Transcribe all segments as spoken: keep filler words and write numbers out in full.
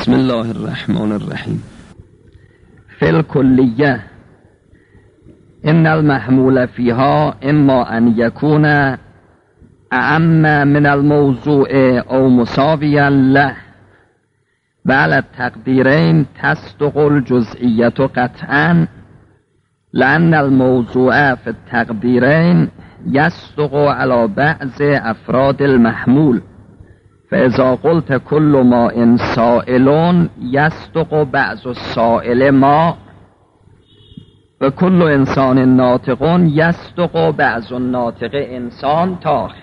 بسم الله الرحمن الرحیم. فی الکلیه ان المحمول فیها اما ان یکون اعم من الموضوع او مساویا له و علی التقدیرین تصدق الجزئیت قطعا لأن الموضوع فی التقدیرین یصدق علی بعض افراد المحمول فاذا قلت كل ما ان سائل یصدق بعض السائل ما و کل انسان ناطق یصدق بعض الناطق انسان تا آخر.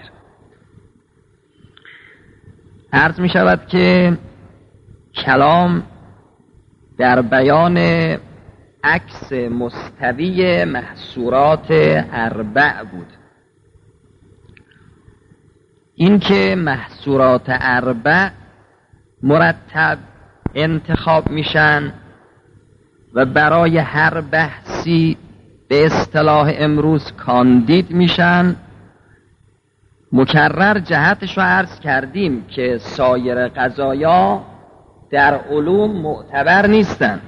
عرض می شود که کلام در بیان عکس مستوی محصورات اربع بود. این که محصورات اربع مرتب انتخاب میشن و برای هر بحثی به اصطلاح امروز کاندید میشن، مکرر جهتش رو عرض کردیم که سایر قضایا در علوم معتبر نیستن،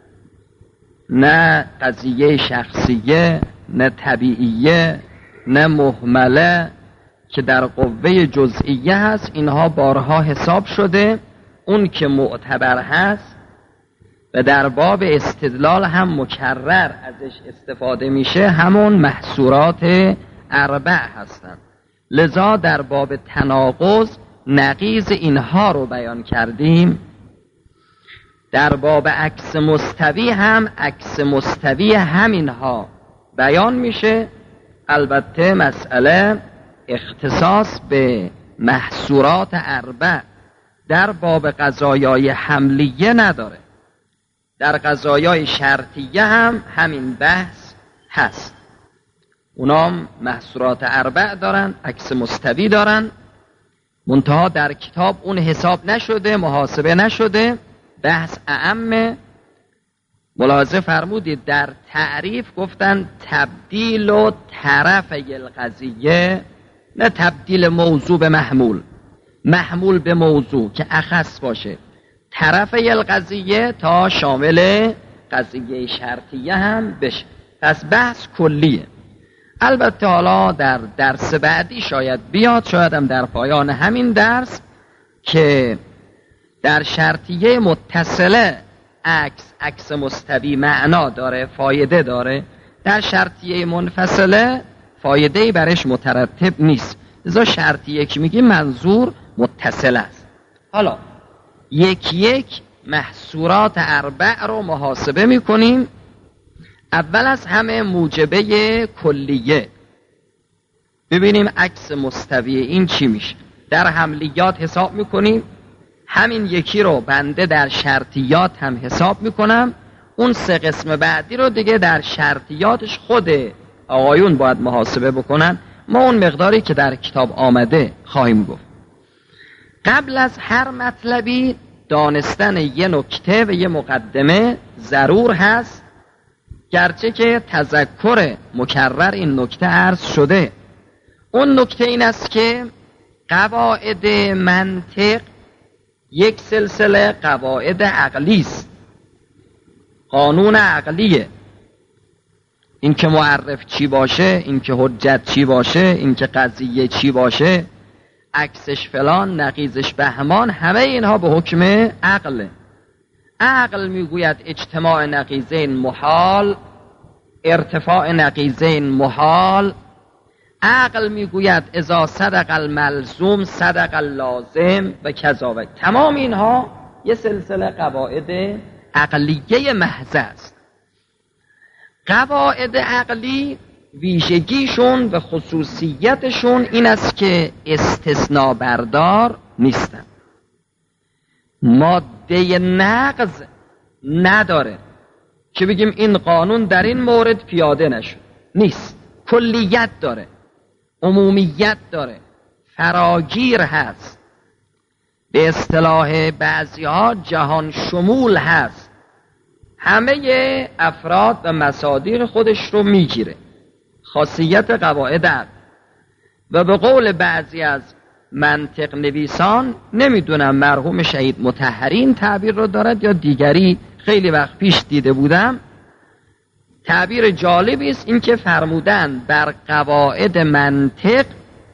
نه قضیه شخصیه، نه طبیعیه، نه مهمله که در قوه جزئیه هست. اینها بارها حساب شده. اون که معتبر هست و در باب استدلال هم مکرر ازش استفاده میشه همون محصورات اربع هستند. لذا در باب تناقض نقیض اینها رو بیان کردیم. در باب عکس مستوی هم عکس مستوی همینها بیان میشه. البته مسئله اختصاص به محصورات اربع در باب قضایای حملیه نداره. در قضایای شرطیه هم همین بحث هست. اونام محصورات اربع دارن، عکس مستوی دارن، منتها در کتاب اون حساب نشده، محاسبه نشده، بحث اعم. ملاحظه فرمودید در تعریف گفتن تبدیل و طرف القضیه، نه تبدیل موضوع به محمول، محمول به موضوع که اخص باشه، طرف القضیه تا شامل قضیه شرطیه هم بشه. پس بحث کلیه. البته حالا در درس بعدی شاید بیاد، شاید هم در پایان همین درس، که در شرطیه متصله عکس عکس مستوی معنا داره، فایده داره. در شرطیه منفصله فایده‌ای برش مترتب نیست. لذا شرطیه که میگی منظور متصل است. حالا یک یک محصورات اربع رو محاسبه میکنیم. اول از همه موجبه کلیه. ببینیم عکس مستوی این چی میشه. در حملیات حساب میکنیم. همین یکی رو بنده در شرطیات هم حساب میکنم. اون سه قسم بعدی رو دیگه در شرطیاتش خود آقایون باید محاسبه بکنن. ما اون مقداری که در کتاب آمده خواهیم گفت. قبل از هر مطلبی دانستن یه نکته و یه مقدمه ضرور هست، گرچه که تذکر مکرر این نکته عرض شده. اون نکته این است که قواعد منطق یک سلسله قواعد عقلی است، قانون عقلیه. این که معرف چی باشه، این که حجت چی باشه، این که قضیه چی باشه، عکسش فلان، نقیضش بهمان، همه اینها به حکم عقله. عقل میگوید اجتماع نقیضین محال، ارتفاع نقیضین محال. عقل میگوید اذا صدق الملزوم صدق اللازم و کذا و تمام اینها یه سلسله قواعد عقلیه محض است. قواعد عقلی ویژگیشون و خصوصیتشون این است که استثناء بردار نیستن. ماده نقض نداره که بگیم این قانون در این مورد پیاده نشد. نیست. کلیت داره، عمومیت داره، فراگیر هست. به اصطلاح بعضی ها جهان شمول هست. همه افراد و مصادیق خودش رو میگیره. خاصیت قواعد عقل. و به قول بعضی از منطق نویسان، نمیدونم مرحوم شهید مطهری این تعبیر رو دارد یا دیگری، خیلی وقت پیش دیده بودم، تعبیر جالبی است، این که فرمودن بر قواعد منطق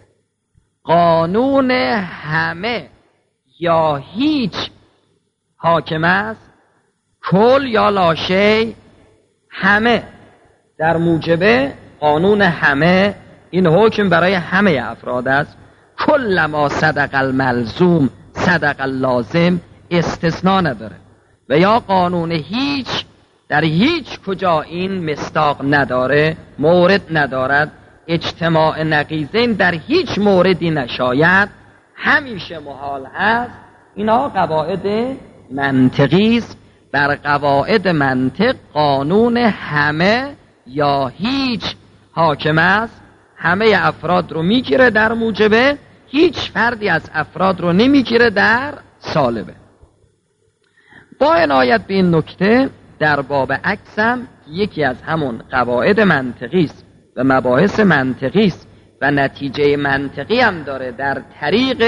قانون همه یا هیچ حاکم است، کل یا لاشی همه، در موجب قانون همه این حکم برای همه افراد است. کل ما صدق الملزوم صدق اللازم، استثناء نداره. و یا قانون هیچ، در هیچ کجا این مصداق نداره، مورد ندارد، اجتماع نقیضین در هیچ موردی نشاید، همیشه محال هست. اینا قواعد منطقی است. بر قواعد منطق قانون همه یا هیچ حاکم است، همه افراد رو میگیره در موجبه، هیچ فردی از افراد رو نمیگیره در سالبه. با عنایت به این نکته در باب عکسم یکی از همون قواعد منطقی است و مباحث منطقی است و نتیجه منطقی هم داره، در طریق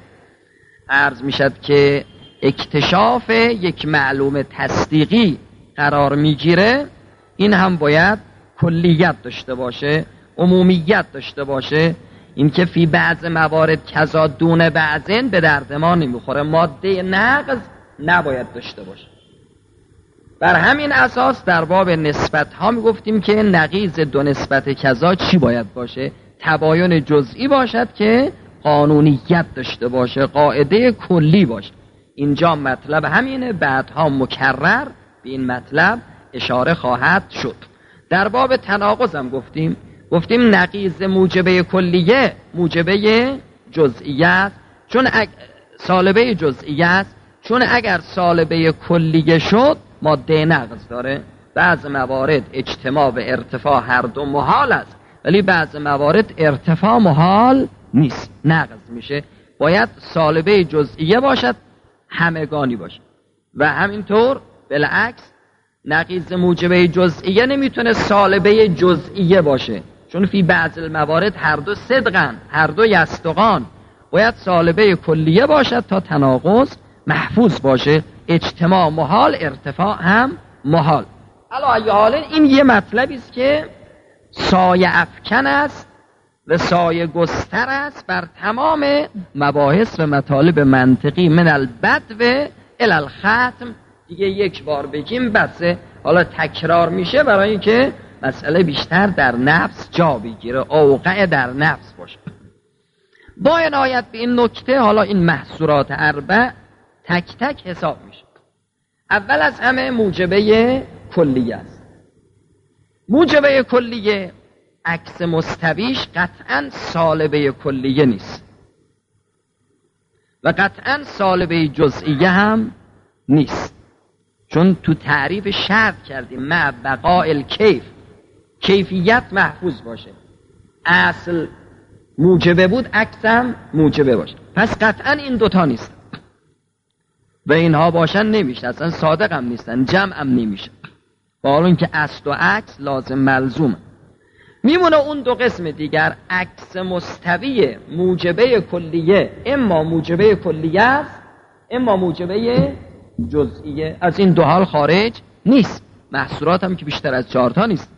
عرض میشد که اکتشاف یک معلومه تصدیقی قرار میگیره. این هم باید کلیت داشته باشه، عمومیت داشته باشه. این که فی بعض موارد کذا دون بعضن به درد ما نمیخوره، ماده نقض نباید داشته باشه. بر همین اساس در باب نسبت ها میگفتیم که نقیض دو نسبت کذا چی باید باشه؟ تباین جزئی باشد که قانونیت داشته باشه، قاعده کلی باشه. اینجا مطلب همینه، بعدها مکرر به این مطلب اشاره خواهد شد. در باب تناقض هم گفتیم گفتیم نقیض موجبه کلیه موجبه جزئیت، چون اگ... سالبه جزئیت، چون اگر سالبه کلیه شد ماده نقض داره. بعض موارد اجتماع و ارتفاع هر دو محال است، ولی بعض موارد ارتفاع محال نیست، نقض میشه. باید سالبه جزئیه باشد، همگانی باشد. و همینطور بالعکس نقیض موجبه جزئیه نمیتونه سالبه جزئیه باشه، چون فی بعض الموارد هر دو صدقن، هر دو یصدقان. باید سالبه کلیه باشد تا تناقض محفوظ باشه. اجتماع محال، ارتفاع هم محال. علا ای حال این یه مطلبی است که سایه افکن است و سایه گستر است بر تمام مباحث و مطالب منطقی، من البدو الی الختم. دیگه یک بار بگیم بسه، حالا تکرار میشه برای اینکه مسئله بیشتر در نفس جا بگیره، اوقع در نفس باشه. با عنایت به این نکته حالا این محصورات اربع تک تک حساب میشه. اول از همه موجبه کلیه است. موجبه کلیه عکس مستویش قطعا سالبه کلیه نیست و قطعا سالبه جزئیه هم نیست، چون تو تعریف شرط کردیم مع بقاء الکیف، کیفیت محفوظ باشه. اصل موجبه بود، عکس هم موجبه باشه. پس قطعا این دوتا نیست و اینها باشن نمیشه، اصلا صادق هم نیستن، جمع هم نمیشه. با حال اینکه اصل و عکس لازم ملزوم. میمونه اون دو قسم دیگر، عکس مستوی موجبه کلیه، اما موجبه کلیه است اما موجبه جزئیه. از این دو حال خارج نیست. محصورات هم که بیشتر از چهار تا نیست.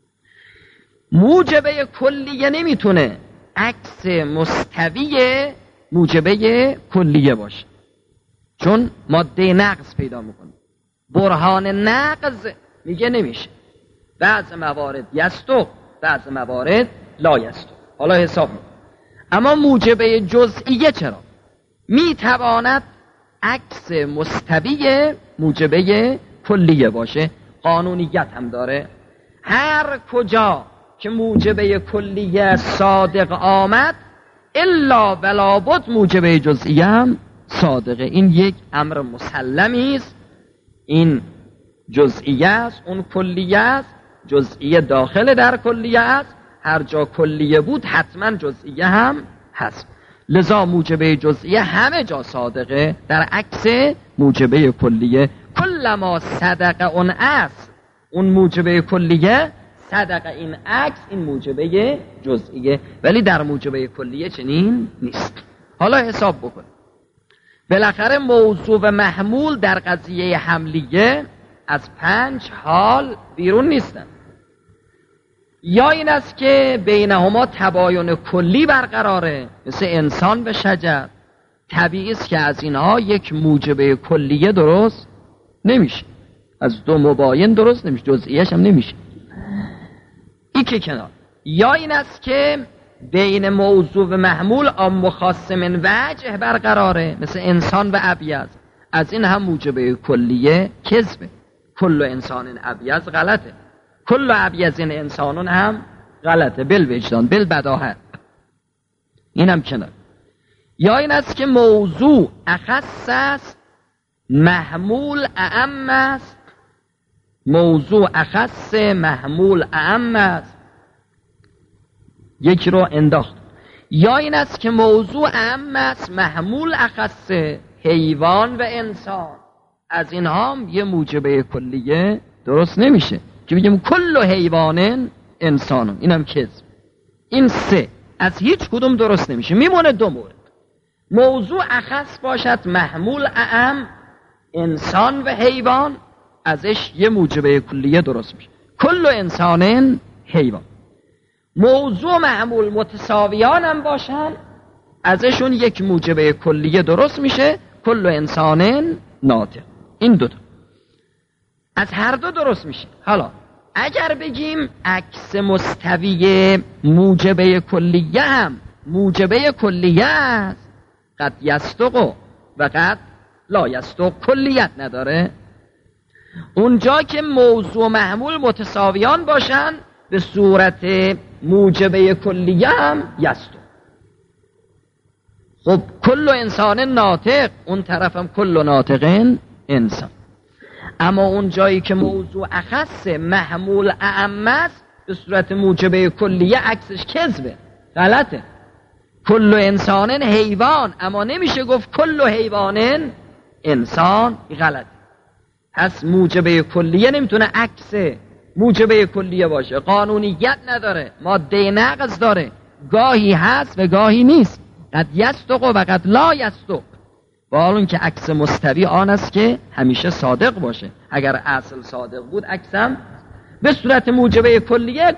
موجبه کلیه نمیتونه عکس مستوی موجبه کلیه باشه، چون ماده نقض پیدا میکنه. برهان نقض میگه نمیشه. بعض موارد یستو، بعض موارد لا یستو. حالا حساب میکنه. اما موجبه جزئیه چرا؟ میتواند عکس مستوی موجبه کلیه باشه، قانونیت هم داره. هر کجا که موجبه کلیه صادق آمد الا ولا بد موجبه جزئیه هم صادقه. این یک امر مسلمی است. این جزئیه است، اون کلیه است. جزئیه داخل در کلیه است. هر جا کلیه بود حتما جزئیه هم هست. لذا موجبه جزئیه همه جا صادقه، در عکس موجبه کلیه. کلما صدق اون اصل، اون موجبه کلیه، صدق این عکس، این موجبه جزئیه. ولی در موجبه کلیه چنین نیست. حالا حساب بکن. بالاخره موضوع و محمول در قضیه حملیه از پنج حال بیرون نیستن. یا این است که بینهما تباین کلی برقراره، مثل انسان به شجر. طبیعی است که از اینها یک موجبه کلیه درست نمیشه، از دو مباین درست نمیشه، جزئیش هم نمیشه. این که کنار. یا این است که بین موضوع و محمول عام و خاص من وجه برقراره، مثل انسان و ابیض. از این هم موجبه کلیه کذبه. کل انسان ابیض غلطه، کل ابیض انسانون هم غلطه، بالوجدان بالبداهه. این هم کنار. یا این است که موضوع اخص است، محمول اعم است. موضوع اخص، محمول اعم است. یکی رو انداخت. یا این است که موضوع اعم است، محمول اخص، حیوان و انسان. از اینها هم یه موجبه کلیه درست نمیشه که بگیم کل حیوان انسانون. اینم کذب. این سه از هیچ کدوم درست نمیشه. میمونه دو مورد. موضوع اخص باشد، محمول اعم، انسان و حیوان، ازش یه موجبه کلیه درست میشه، کل انسان حیوان. موضوع محمول متساویان هم باشن، ازشون یک موجبه کلیه درست میشه، کل انسان ناطق. این دوتا از هر دو درست میشه. حالا اگر بگیم عکس مستوی موجبه کلیه هم موجبه کلیه است، قد یصدق و قد لا یصدق، کلیت نداره، اونجا که موضوع محمول متساویان باشن به صورت موجبه کلیه هم یصدق. خب کل انسان ناطق، اون طرف هم کل ناطق انسان. اما اون جایی که موضوع اخص، محمول اعم است، به صورت موجبه کلیه عکسش کذبه، غلطه. کل انسان حیوان، اما نمیشه گفت کل حیوان انسان، غلط. پس موجبه کلیه نمیتونه عکس موجبه کلیه باشه، قانونیت نداره، ماده نقض داره، گاهی هست و گاهی نیست، قد یصدق و قد لا یصدق. با حال که عکس مستوی آن است که همیشه صادق باشه. اگر اصل صادق بود عکسم به صورت موجبه کلیه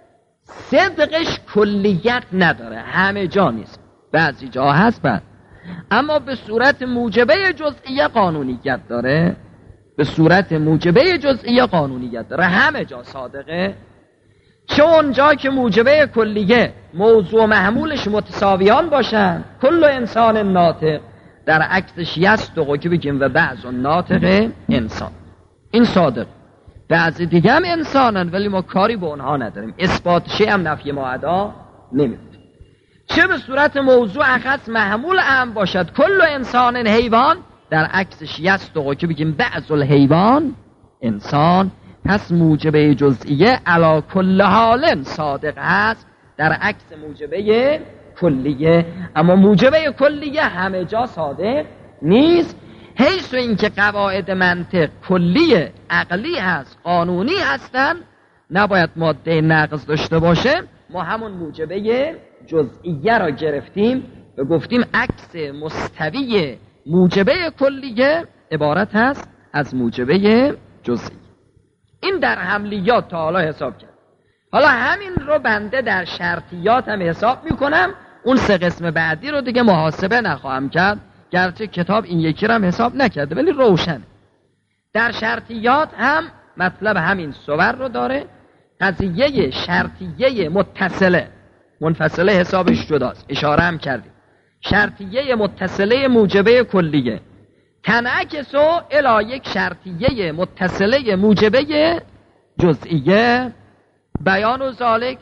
صدقش کلیت نداره، همه جا نیست، بعضی جا هست بعد. اما به صورت موجبه جزئیه قانونیت داره، به صورت موجبه جزئیه قانونیت داره، همه جا صادقه. چون جا که موجبه کلیه موضوع محمولش متساویان باشن، کل انسان ناطق، در عکسش یصدق که بگیم و بعض ناطق انسان، این صادق. بعضی دیگه هم انسانن ولی ما کاری به اونها نداریم، اثبات شیء هم نفی ما ادا نمیکنیم. چه به صورت موضوع اخص محمول اعم باشد، کل انسان حیوان، در عکسش یصدق که بگیم بعض الحیوان انسان. پس موجبه جزئیه علی کل حال صادق هست در عکس موجبه کلیه، اما موجبه کلیه همه جا صادق نیست. حیث اینکه قواعد منطق کلیه، عقلی هست، قانونی هستن، نباید ماده نقض داشته باشه. ما همون موجبه جزئیه را گرفتیم و گفتیم عکس مستوی موجبه کلیه عبارت هست از موجبه جزئی. این در حملیات تا حالا حساب کرد. حالا همین رو بنده در شرطیات هم حساب میکنم. اون سه قسم بعدی رو دیگه محاسبه نخواهم کرد، گرچه کتاب این یکی رو هم حساب نکرده ولی روشنه. در شرطیات هم مطلب همین صور رو داره. قضیه شرطیه متصله، منفصله حسابش جداست، اشاره هم کردیم. شرطیه متصله موجبه کلیه تنعکسو الی یک شرطیه متصله موجبه جزئیه. بیان و ذالک،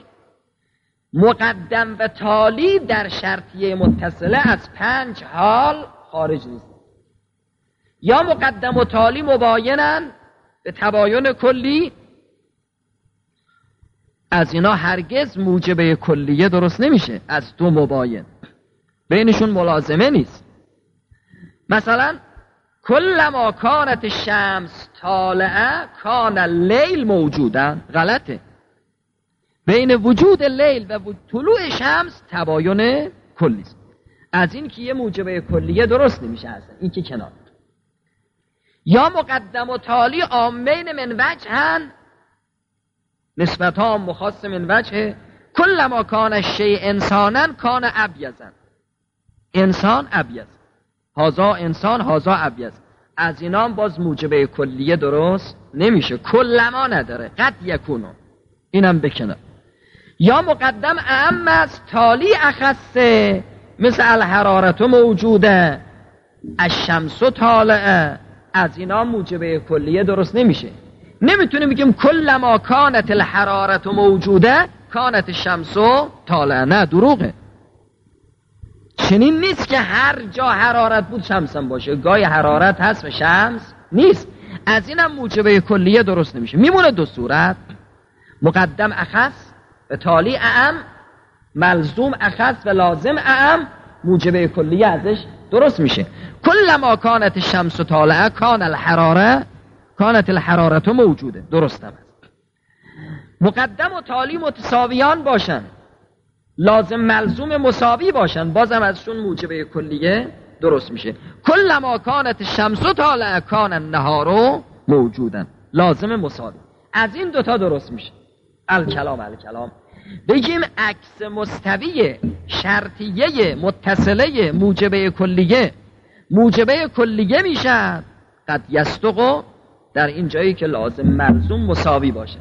مقدم و تالی در شرطیه متصله از پنج حال خارج نیست. یا مقدم و تالی مباینن به تباین کلی، از اینا هرگز موجبه کلیه درست نمیشه، از دو مباین بینشون ملازمه نیست. مثلا کلما کانت الشمس طالعه کان اللیل موجودا، غلطه. بین وجود لیل و طلوع شمس تباین کلی است. از این که یه موجبه کلیه درست نمیشه اصلا، این که کنار. یا مقدم و تالی عامین من وجهن، نسبت ها مخاص من وجه. کل ما کان الشیء انسانا کان ابیضا، انسان ابیض، هازا انسان هازا ابیض. از اینا باز موجبه کلیه درست نمیشه، کل ما نداره، قد یکونو، اینم بکنه. یا مقدم اعم است تالی اخصه، مثل الحرارت موجوده الشمس طالعه. از اینا موجبه کلیه درست نمیشه. نمیتونیم بگیم کل ما کانت الحرارت موجوده کانت الشمس طالعه، نه، دروغه. چنین نیست که هر جا حرارت بود شمس هم باشه، گاهی حرارت هست و شمس نیست. از اینم موجبه کلیه درست نمیشه. میمونه دو صورت، مقدم اخص و تالی اعم، ملزوم اخص و لازم اعم، موجبه کلیه ازش درست میشه. کل ما کانت الشمس طالعه کان الحراره کانت الحرارت موجوده، درست هم است. مقدم و تالی متساویان باشن، لازم ملزوم مساوی باشن، بازم ازشون موجبه کلیه درست میشه. کل ما کانت الشمس طالعه کان النهار موجودن، لازم مساوی. از این دوتا درست میشه. الکلام الکلام بگیم عکس مستوی شرطیه متصله موجبه کلیه موجبه کلیه میشه قد یصدق، در این جایی که لازم ملزوم مساوی باشه.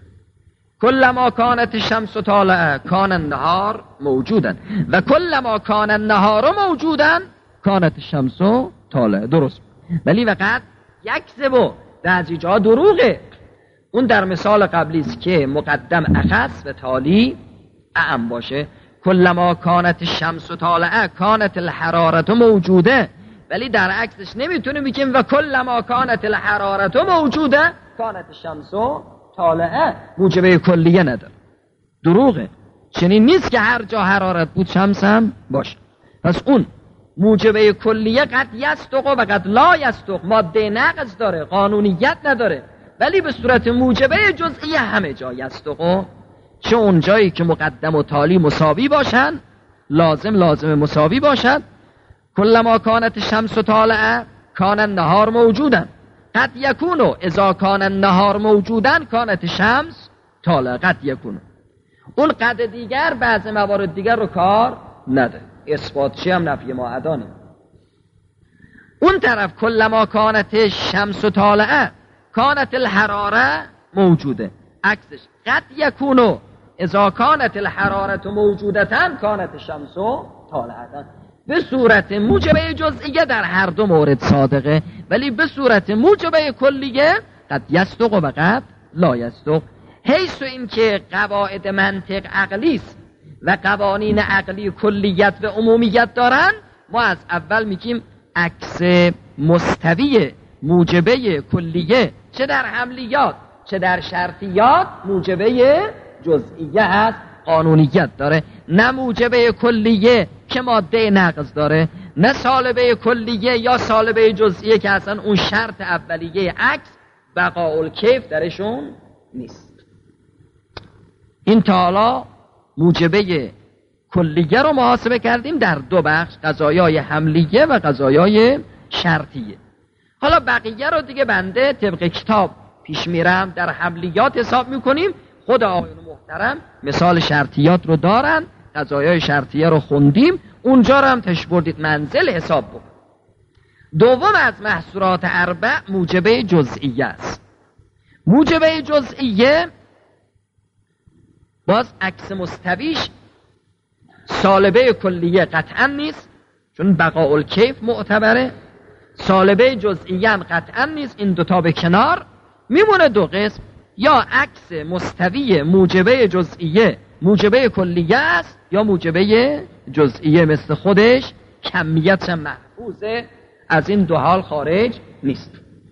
کل ما کانت الشمس طالعه کان النهار موجودن و کل ما کان النهار موجودن کانت الشمس طالعه، درست. ولی وقت یکذب، در از جا دروغه. اون در مثال قبلی است که مقدم اخص و تالی اعم باشه. کل ما کانت الشمس طالعه کانت الحرارت موجوده، ولی در عکسش نمیتونیم بگیم و کل ما کانت الحرارت موجوده کانت الشمس طالعه، موجبه کلیه نداره، دروغه. چنین نیست که هر جا حرارت بود شمس هم باشه. پس اون موجبه کلیه قد یصدق و قد لا یصدق، ماده نقض داره، قانونیت نداره، ولی به صورت موجبه جزئیه همه جا یصدق. چه اون جایی که مقدم و تالی مساوی باشن، لازم لازم مساوی باشن. کل ما کانت الشمس طالعه کان النهار موجودن، قد یکونو اذا کان النهار موجودن کانت الشمس طالعه، قد یکونو. اون قد دیگر بعض موارد دیگر رو کار نده، اثبات چی هم نفی معدانه. اون طرف کل ما کانت الشمس طالعه کانت الحراره موجوده، عکسش قد یکونو اذا کانت الحرارت موجودتن کانت الشمس طالعه. به صورت موجبه جزئیه در هر دو مورد صادقه، ولی به صورت موجبه کلیه قد یصدق و قد لا یصدق. حیث این که قواعد منطق عقلی است و قوانین عقلی کلیت و عمومیت دارن، ما از اول میگیم عکس مستوی موجبه کلیه چه در حملیات چه در شرطیات موجبه جزئیه هست، قانونیت داره. نه موجبه کلیه که ماده نقض داره، نه سالبه کلیه یا سالبه جزئیه که اصلا اون شرط اولیه عکس بقاء الکیف درشون نیست. این تا حالا موجبه کلیه رو محاسبه کردیم در دو بخش، قضایای حملیه و قضایای شرطیه. حالا بقیه رو دیگه بنده طبق کتاب پیش میرم، در حملیات حساب میکنیم. خود آقایون محترم مثال شرطیات رو دارن، قضایای شرطیه رو خوندیم، اونجا رو هم تش بردید منزل حساب بکن. دوم از محصورات اربع موجبه جزئیه است. موجبه جزئیه باز عکس مستویش سالبه کلیه قطعا نیست، چون بقاء الکیف معتبره. سالبه جزئیه هم قطعا نیست. این دوتا به کنار میمونه دو قسم، یا عکس مستوی موجبه جزئیه موجبه کلیه است، یا موجبه جزئیه مثل خودش کمیتش محفوظه، از این دو حال خارج نیست.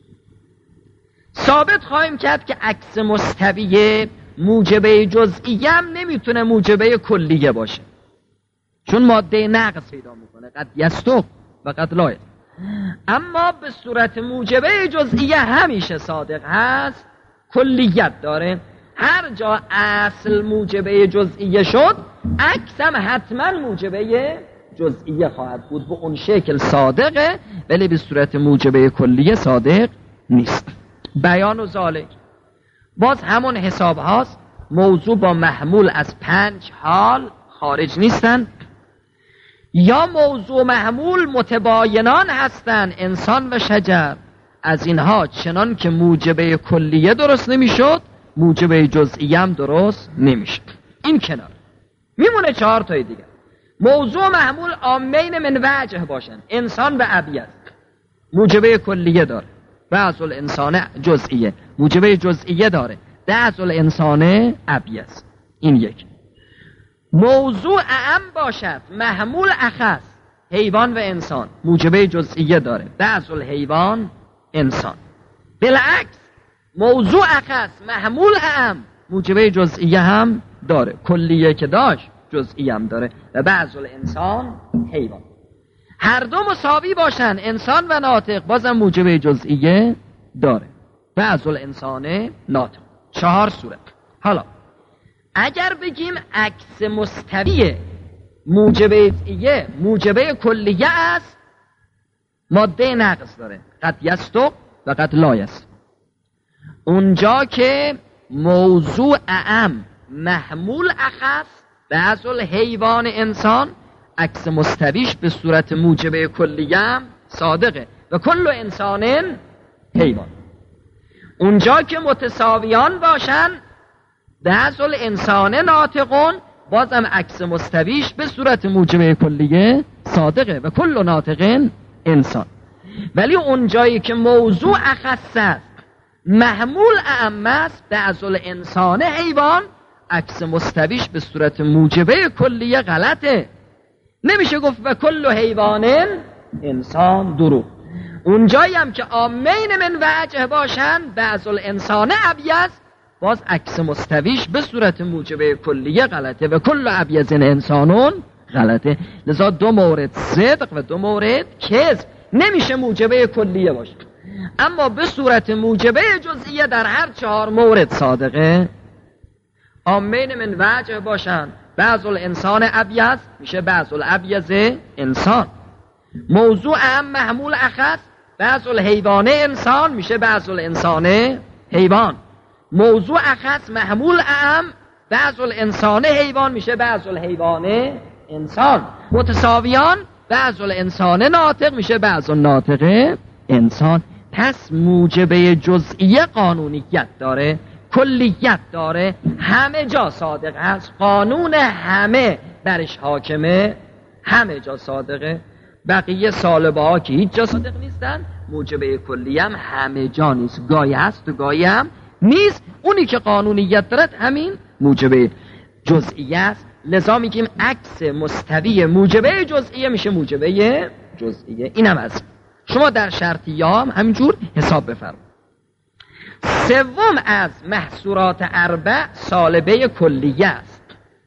ثابت خواهیم کرد که عکس مستوی موجبه جزئیه هم نمیتونه موجبه کلیه باشه، چون ماده نقض پیدا میکنه، قد یصدق و قد لا یصدق. اما به صورت موجبه جزئیه همیشه صادق هست، کلیت داره. هر جا اصل موجبه جزئیه شد، عکس هم حتما موجبه جزئیه خواهد بود، به اون شکل صادقه ولی به صورت موجبه کلیه صادق نیست. بیان و ذالک باز همون حساب هاست. موضوع با محمول از پنج حال خارج نیستن، یا موضوع محمول متباینان هستن، انسان و شجر. از اینها چنان که موجبه کلیه درست نمیشد موجبه جزئیه هم درست نمیشد. این کنار میمونه چهار تای دیگه. موضوع محمول عامین من وجه باشن، انسان و ابیض، موجبه کلیه داره، بعض الانسان جزئیه، موجبه جزئیه داره، بعض الانسان ابیض. این یک. موضوع اعم باشد، محمول اخص، حیوان و انسان، موجبه جزئیه داره، بعض الحیوان انسان. بالعکس موضوع اخص محمول اعم موجبه جزئیه هم داره، کلیه که داشت جزئی هم داره، و بعض الانسان حیوان. هر دو مساوی باشن، انسان و ناطق، بازم موجبه جزئیه داره، بعض الانسان ناطق. چهار صورت. حالا اگر بگیم عکس مستوی موجبه جزئیه موجبه کلیه است، ماده نقص داره، قد یستق و قد لا یستق. اونجا که موضوع اعم محمول اخص، بعض الحیوان انسان، عکس مستویش به صورت موجبه کلیه هم صادقه، و کل انسان حیوان. اونجا که متساویان باشن، بعض الانسان ناطقون، بازم عکس مستویش به صورت موجبه کلیه صادقه، و کل ناطقین انسان. ولی اونجایی که موضوع اخص است محمول اعم است، بعض الانسان حیوان، عکس مستویش به صورت موجبه کلیه غلطه، نمیشه گفت و کل حیوان انسان. دروغ. اونجایی هم که عامین من وجه باشن، بعض الانسان ابیض، باز عکس مستویش به صورت موجبه کلیه غلطه، و کل ابیض انسانون غلطه. لذا دو مورد صدق و دو مورد کذب نمیشه موجبه کلیه باشه، اما به صورت موجبه جزئیه در هر چهار مورد صادقه. عامین من وجه باشن، بعض الانسان ابیض میشه بعض الابیض انسان. موضوع اعم محمول اخص، بعض الحیوان انسان میشه بعض الانسان حیوان. موضوع اخص محمول اعم، بعض الانسان حیوان میشه بعض الحیوان انسان. متساویان، بعض الانسان ناطق میشه بعض الناطق انسان. پس موجبه جزئیه قانونیت داره، کلیت داره، همه جا صادق هست، قانون همه برش حاکمه، همه جا صادقه. بقیه سالبه ها که هیچ جا صادق نیستن، موجبه کلیه هم همه جا نیست، گاهی هست و گاهی هم نیست. اونی که قانونیت دارد همین موجبه جزئیه است. لذا میگیم عکس مستوی موجبه جزئیه میشه موجبه جزئیه. اینم از شما در شرطیه هم همینجور حساب بفرمایید. سوم از محصورات اربع سالبه کلیه است.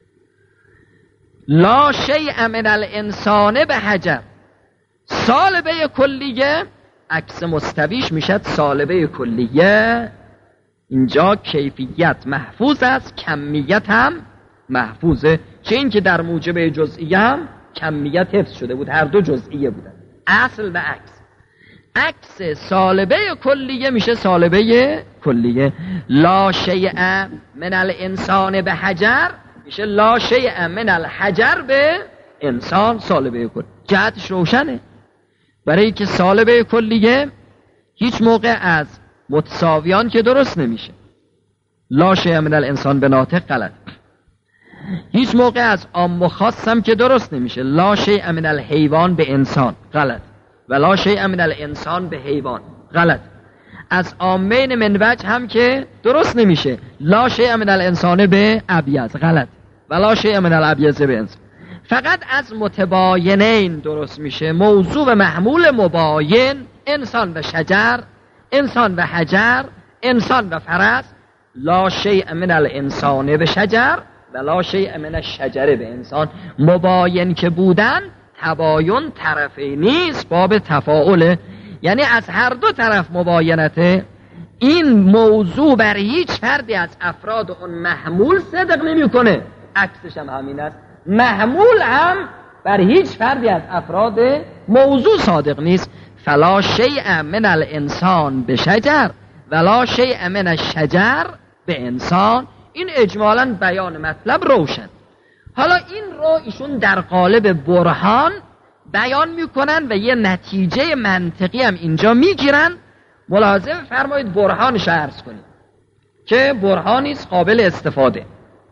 لا شیء من الانسان به حجر. سالبه کلیه عکس مستویش میشد سالبه کلیه. اینجا کیفیت محفوظ است، کمیت هم محفوظه، چه این که در موجبه جزئیه هم کمیت حفظ شده بود، هر دو جزئیه بودن، اصل و عکس. عکس سالبه کلیه میشه سالبه کلیه. لا شیء من الانسان به حجر میشه لا شیء من الحجر به انسان. سالبه کلیه جهتش روشنه، برای که سالبه کلیه هیچ موقع از متساویان که درست نمیشه. لا شیء من الانسان به ناطق غلط، هیچ موقع از عام و خاص هم که درست نمیشه. لا شیء من الحیوان به انسان غلط، و لا شیء من الانسان به حیوان غلط. از عامین من وجه هم که درست نمیشه. لا شیء من الانسان به ابیض غلط، و لا شیء من الابیض به انسان. فقط از متباینین درست میشه. موضوع و محمول مباین، انسان و شجر، انسان و حجر، انسان و فرس. لا شیء من الانسان به شجر و لا شیء من الشجر به انسان. مباین که بودن تباین طرفی نیست، باب تفاعله، یعنی از هر دو طرف مباینته. این موضوع بر هیچ فردی از افراد اون محمول صدق نمی کنه، عکسش هم همین است. محمول هم بر هیچ فردی از افراد موضوع صادق نیست. فلا شیء من الانسان به شجر ولا شیء من الشجر به انسان. این اجمالاً بیان مطلب روشن. حالا این رو ایشون در قالب برهان بیان میکنن و یه نتیجه منطقی هم اینجا میگیرن. ملاحظه فرمایید برهانش عرض کنید که برهانی است قابل استفاده.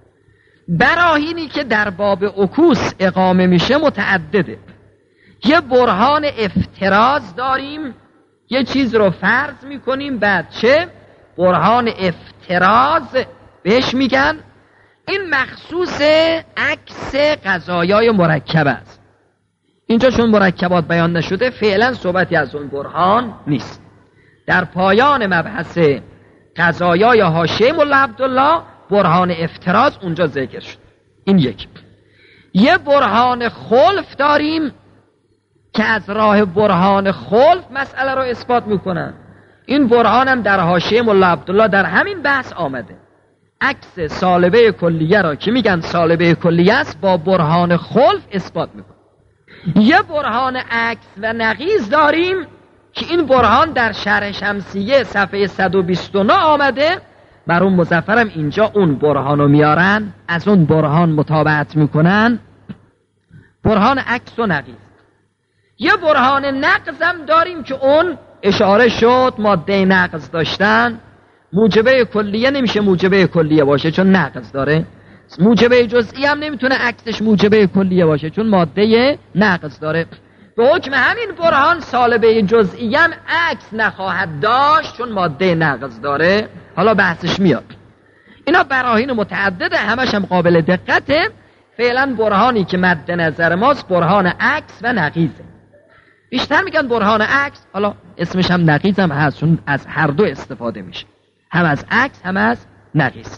براهینی که در باب عکوس اقامه میشه متعدده. یه برهان افتراض داریم، یه چیز رو فرض میکنیم، بعد چه؟ برهان افتراض بهش میگن. این مخصوص عکس قضایای مرکب است. اینجا چون مرکبات بیان نشده فعلا صحبتی از اون برهان نیست. در پایان مبحث قضایای حاشیه ملا عبدالله برهان افتراض اونجا ذکر شد. این یک. یه برهان خلف داریم که از راه برهان خلف مسئله رو اثبات میکنن. این برهان هم در حاشیه ملا عبدالله در همین بحث آمده. عکس سالبه کلیه را که میگن سالبه کلیه است با برهان خلف اثبات میکنن. یه برهان عکس و نقیض داریم که این برهان در شرح شمسیه صفحه صد و بیست و نه آمده. مرحوم مظفرم اینجا اون برهان رو میارن، از اون برهان متابعت میکنن. برهان عکس و نقیض. یه برهان نقض هم داریم که اون اشاره شد ماده نقض داشتن. موجبه کلیه نمیشه موجبه کلیه باشه چون نقض داره. موجبه جزئی هم نمیتونه عکسش موجبه کلیه باشه چون ماده نقض داره. به حکم همین برهان سالبه جزئی هم عکس نخواهد داشت چون ماده نقض داره. حالا بحثش میاد. اینا براهین متعدده، همش هم قابل دقته. فعلا برهانی که مد نظر ماست برهان عکس و نقیضه. بیشتر میگن برهان عکس، حالا اسمش هم نقیض هم هست چون از هر دو استفاده میشه، هم از عکس هم از نقیض.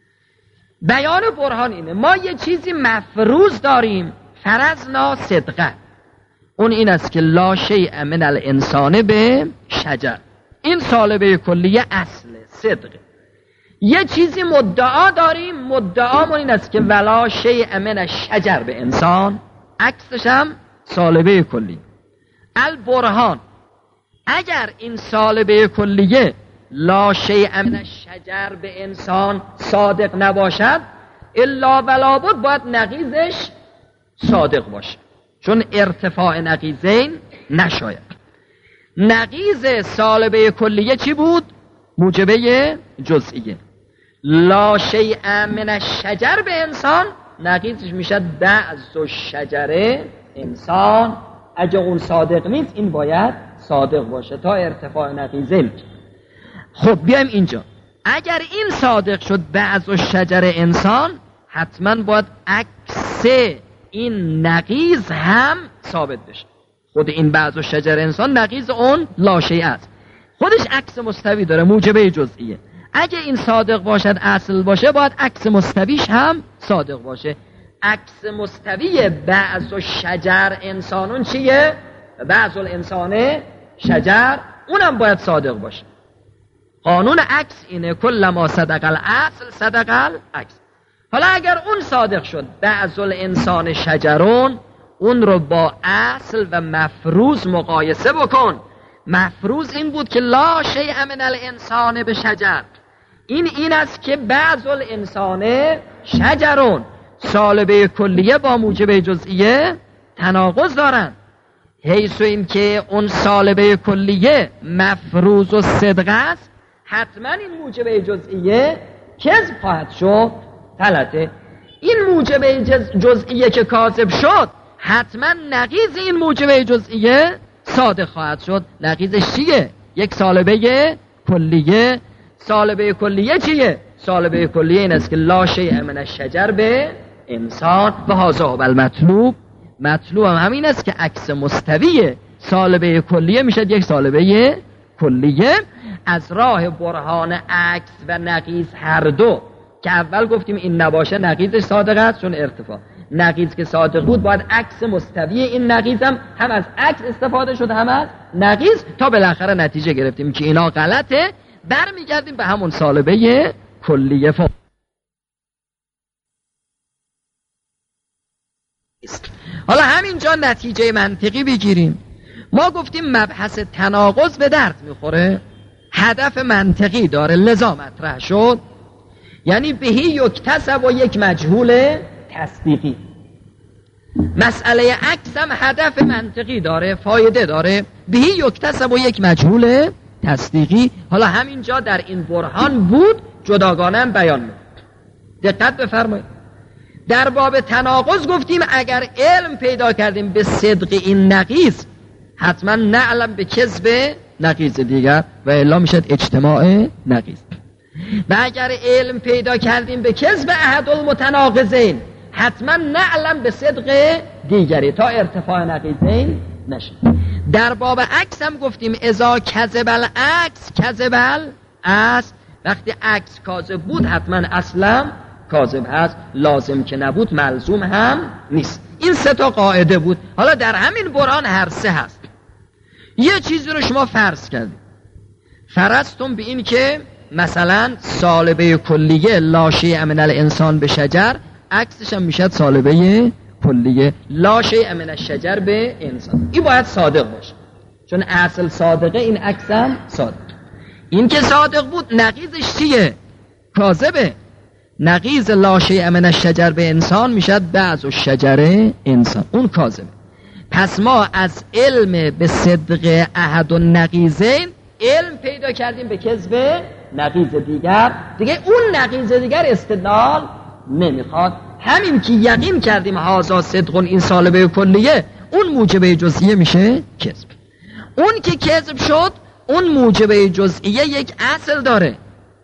بیان برهان اینه ما یه چیزی مفروض داریم، فرضنا صدقه. اون این است که لا شیء من الانسان به شجر. این سالبه کلیه اصل صدقه. یه چیزی مدعا داریم، مدعامون این است که ولا شیء من الشجر به انسان، عکسش هم سالبه کلیه. البرهان اگر این سالبه کلیه لا شیء من الشجر به انسان صادق نباشد الا ولا بد باید نقیضش صادق باشه چون ارتفاع نقیضین نشاید. نقیض سالبه کلیه چی بود؟ موجبه جزئیه. لا شیء من الشجر به انسان نقیضش میشه بعض الشجره انسان. اگه اون صادق نیست این باید صادق باشه تا ارتفاع نقیضین. خب بیایم اینجا. اگر این صادق شد بعض الشجر انسان حتما باید عکس این نقیض هم ثابت بشه. خود این بعض الشجر انسان نقیض اون لا شیء است، خودش عکس مستوی داره موجبه جزئیه. اگه این صادق باشد اصل باشه باید عکس مستویش هم صادق باشه. عکس مستوی بعض الشجر انسانون چیه؟ بعض الانسان شجر، اونم باید صادق باشه. قانون عکس اینه کلما صدق الاصل صدق العکس. حالا اگر اون صادق شد بعض الانسان شجرون، اون رو با اصل و مفروض مقایسه بکن. مفروض این بود که لا شیء من الانسان به شجر. این این است که بعض الانسان شجرون سالبه کلیه با موجبه جزئیه تناقض دارن. حیث این که اون سالبه کلیه مفروض و صدق است حتما این موجبه جزئیه کذب خواهد شد، غلطه. این موجبه جزئیه که کاذب شد حتما نقیض این موجبه جزئیه صادق خواهد شد. نقیضش چیه؟ یک سالبه کلیه. سالبه کلیه چیه؟ سالبه کلیه این است که لا شیء من الشجر به انسان و هذا هو المطلوب. مطلوب هم همین است که عکس مستوی سالبه کلیه میشد یک سالبه کلیه. از راه برهان عکس و نقیض هر دو که اول گفتیم این نباشه نقیضش صادق است چون ارتفاع. نقیض که صادق بود باید عکس مستوی این نقیض هم هم از عکس استفاده شد هم از نقیض تا بالاخره نتیجه گرفتیم که اینا غلطه. برمیگردیم به همون سالبه کلیه. حالا همینجا نتیجه منطقی بگیریم. ما گفتیم مبحث تناقض به درد میخوره، هدف منطقی داره، لذا مطرح شد. یعنی بهی یکتسب و یک مجهول تصدیقی. مسئله عکس هم هدف منطقی داره، فایده داره، بهی یکتسب و یک مجهول تصدیقی. حالا همینجا در این برهان بود، جداگانه هم بیان می‌کنه. دقت بفرمایید. در باب تناقض گفتیم اگر علم پیدا کردیم به صدق این نقیض، حتما نعلم به کذب نقیض دیگر و الا میشد اجتماع نقیض. و اگر علم پیدا کردیم به کذب احد المتناقضین، حتما نعلم به صدق دیگری تا ارتفاع نقیضین نشه. در باب عکس هم گفتیم اذا کذب العکس کذب الاصل، وقتی عکس کاذب بود حتما اصلا کاذب هست، لازم که نبود ملزوم هم نیست. این سه تا قاعده بود. حالا در همین برهان هر سه هست. یه چیزی رو شما فرض کردید، فرضتون به این که مثلا سالبه کلیه لا شیء من الانسان به شجر، عکسش هم میشد سالبه کلیه لا شیء من الشجر به انسان. این باید صادق باشه، چون اصل صادقه، این عکس هم صادق. این که صادق بود نقیضش چیه؟ کاذبه. نقیض لا شیء من الشجر به انسان میشد بعض الشجر انسان، اون کاذبه. پس ما از علم به صدق احد النقیضین علم پیدا کردیم به کذب نقیض دیگر، دیگه اون نقیض دیگر استدلال نمیخواد. همین که یقین کردیم هازا صدق این سالبه کلیه، اون موجبه جزئیه میشه کذب. اون که کذب شد، اون موجبه جزئیه یک اصل داره.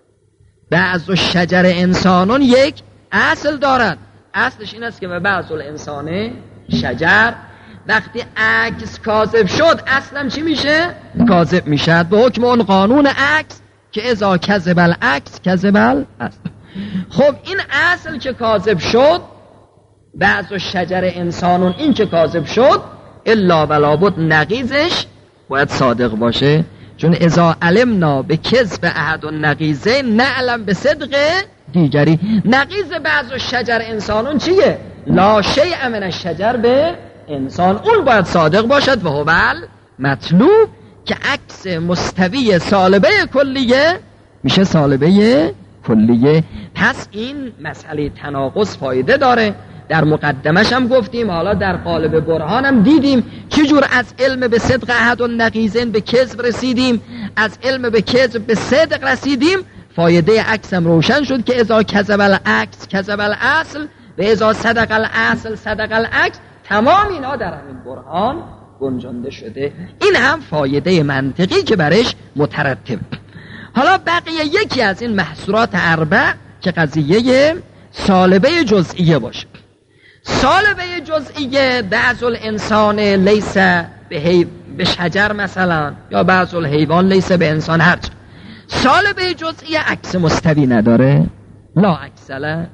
بعض الشجر انسانون یک اصل دارد، اصلش این است که و بعض الانسان شجر. وقتی عکس کاذب شد اصلا چی میشه؟ کاذب میشه به حکم اون قانون عکس که اذا کذب العکس کذب الاصل. خب این اصل که کاذب شد، بعض الشجر انسانون این که کاذب شد، الا ولا بد نقیضش باید صادق باشه، چون اذا علمنا به کذب احد النقیضین نعلم به صدق دیگری. نقیض بعض الشجر انسانون چیه؟ لا شیء من الشجر به انسان، اون باید صادق باشد و هو مطلوب که عکس مستوی سالبه کلیه میشه سالبه کلیه. پس این مسئله تناقض فایده داره. در مقدمش هم گفتیم، حالا در قالب برهان هم دیدیم چجور از علم به صدق احد النقیضین به کذب رسیدیم، از علم به کذب به صدق رسیدیم. فایده عکس هم روشن شد که اذا کذب العکس کذب الاصل و اذا صدق الاصل صدق العکس. تمام اینا در همین برهان گنجانده شده. این هم فایده منطقی که برش مترتب. حالا بقیه یکی از این محصورات اربع که قضیه سالبه جزئیه باشه. سالبه جزئیه بعض الانسان لیس به به شجر مثلا، یا بعض الحیوان لیس به انسان. هرچ سالبه جزئیه عکس مستوی نداره، لا عکسله.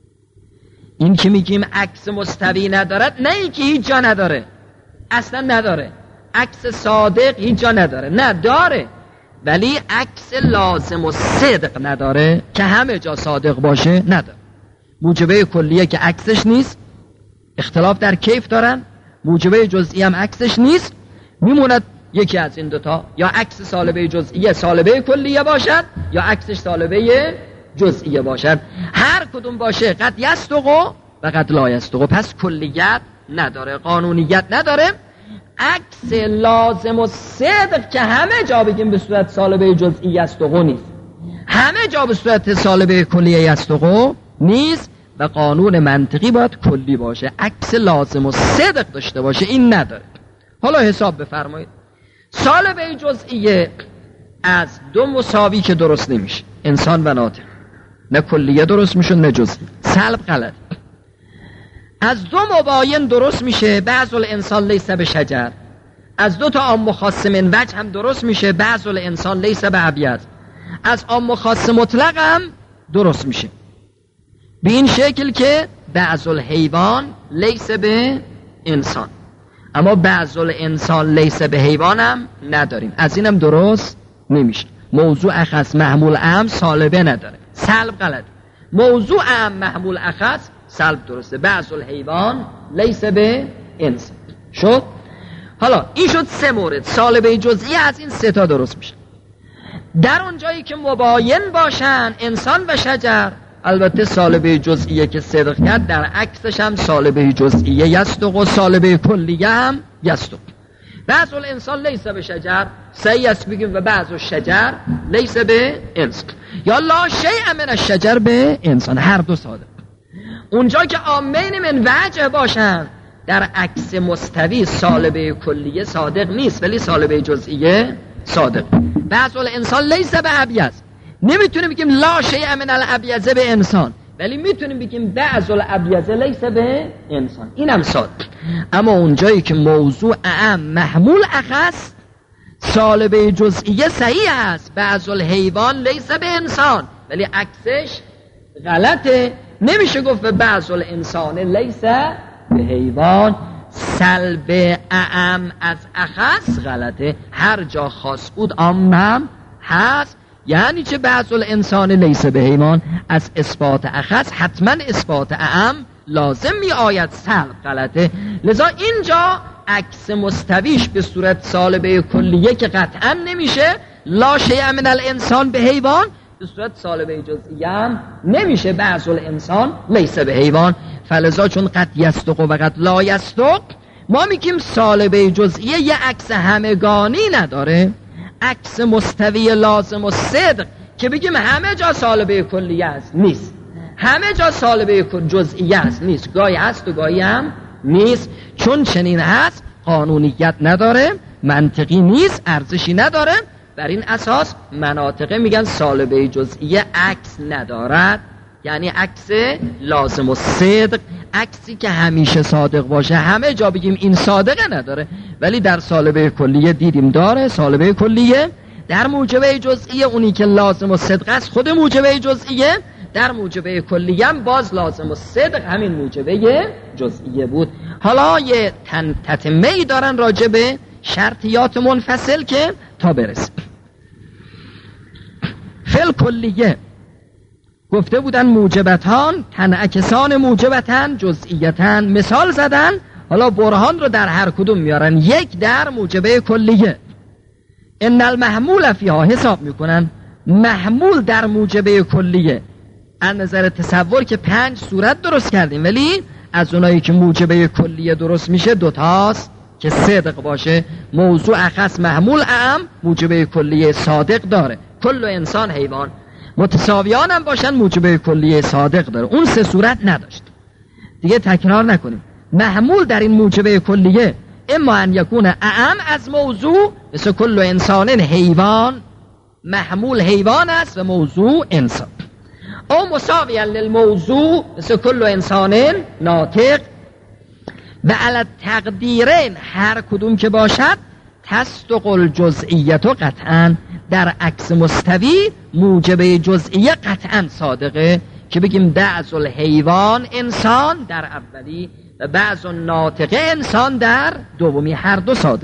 این که میگیم عکس مستوی ندارد، نه این که هیچ جا نداره، اصلا نداره. عکس صادق هیچ جا نداره، نه داره، ولی عکس لازم و صدق نداره که همه جا صادق باشه نداره. موجبه کلیه که عکسش نیست، اختلاف در کیف دارن. موجبه جزئی هم عکسش نیست، میموند یکی از این دوتا، یا عکس سالبه جزئیه سالبه کلیه باشد، یا عکسش سالبه جزئیه باشد. هر کدوم باشه قد یستقو و قد لا یستقو. پس کلیت نداره، قانونیت نداره. عکس لازم و صدق که همه جا بگیم به صورت سالبه جزئی یستقو نیست، همه جا به صورت سالبه کلیه یستقو نیست، و قانون منطقی باید کلی باشه، عکس لازم و صدق داشته باشه. این نداره. حالا حساب بفرمایید. سالبه جزئیه از دو مساوی که درست نمیشه، انسان و ناطق، نه کلیه درست میشه نه جزئی. سلب غلط. از دو مباین درست میشه، بعض الانسان لیس به شجر. از دو تا عام خاص من وجه هم درست میشه، بعض الانسان لیس به ابیض. از عام خاص مطلق هم درست میشه، به این شکل که بعض الحیوان لیس به انسان، اما بعض الانسان لیس به حیوان هم نداریم. از اینم درست نمیشه. موضوع اخص محمول عام سالبه نداره، سلب غلط. موضوع عام محمول اخص سلب درسته. بعض الحیوان لیس به انسان. شد؟ حالا این شد سه مورد. سالبه جزئی از این سه تا درست میشه. در اون جایی که مباین باشن انسان و شجر، البته سالبه جزئیه که صدق کرد در عکسش هم سالبه جزئیه یصدق و سالبه کلیه هم یصدق. بعض الانسان لیس به شجر صحیح است بگیم و بعض الشجر لیس به انسان، یا لا شیء من الشجر به انسان، هر دو صادق. اونجا که عامین من وجه باشن در عکس مستوی سالبه کلیه صادق نیست ولی سالبه جزئیه صادق. بعض الانسان لیس به ابیض، نمیتونیم بگیم لا شیء من الابیض به انسان ولی میتونیم بگیم بعض الابیض لیس به انسان، اینم صادق. اما اونجایی که موضوع اعم محمول اخص سالبه جزئیه صحیح است، بعض الحیوان لیس به انسان ولی عکسش غلطه، نمیشه گفت به بعض الانسان لیس به حیوان. سلب اعم از اخص غلطه، هر جا خاص بود عام هم هست. یعنی چه بعض الانسان لیس به حیوان، از اثبات اخص حتما اثبات اعم لازم می آید، سلب غلطه. لذا اینجا عکس مستویش به صورت سالبه کلیه که قطعا نمیشه، لا شیء من الانسان به حیوان، به صورت سالبه جزئیه هم نمیشه، بعض الانسان لیس به حیوان. فلذا چون قد یصدق و قد لا یصدق، ما میگیم سالبه جزئیه یه عکس همگانی نداره، عکس مستوی لازم و صدق که بگیم همه جا سالبه کلیه است نیست، همه جا سالبه جزئیه است نیست، گاهی هست و گاهی هم نیست. چون چنین هست قانونیت نداره، منطقی نیست، ارزشی نداره. بر این اساس مناطقه میگن سالبه جزئیه عکس ندارد، یعنی عکس لازم و صدق، عکسی که همیشه صادق باشه همه جا بگیم این صادقه نداره، ولی در سالبه کلیه دیدیم داره. سالبه کلیه در موجبه جزئیه اونی که لازم و صدق است خود موجبه جزئیه، در موجبه کلیه هم باز لازم و صدق همین موجبه جزئیه بود. حالا یه تتمه‌ای دارن راجع به شرطیات منفصل که تا برسیم. فل کلیه گفته بودن موجبتان تنعکسان موجبتن جزئیتن، مثال زدن. حالا برهان رو در هر کدوم میارن. یک در موجبه کلیه ان المحمول فیها حساب میکنن، محمول در موجبه کلیه از نظر تصور که پنج صورت درست کردیم، ولی از اونایی که موجبه کلیه درست میشه دوتاست که صدق باشه. موضوع اخص محمول اعم موجبه کلیه صادق داره، کل انسان حیوان متساویان هم باشن موجبه کلیه صادق داره. اون سه صورت نداشت. دیگه تکرار نکنیم. محمول در این موجبه کلیه اما ان یکون اعم از موضوع، مثل کل انسان حیوان، محمول حیوان است و موضوع انسان، او مساویا للموضوع مثل کل انسان ناطق. و علی تقدیرین هر کدوم که باشد تصدق الجزئیت قطعا، در عکس مستوی موجبه جزئیه قطعا صادقه که بگیم بعض الحیوان انسان در اولی و بعض الناطقه انسان در دومی، هر دو صادق.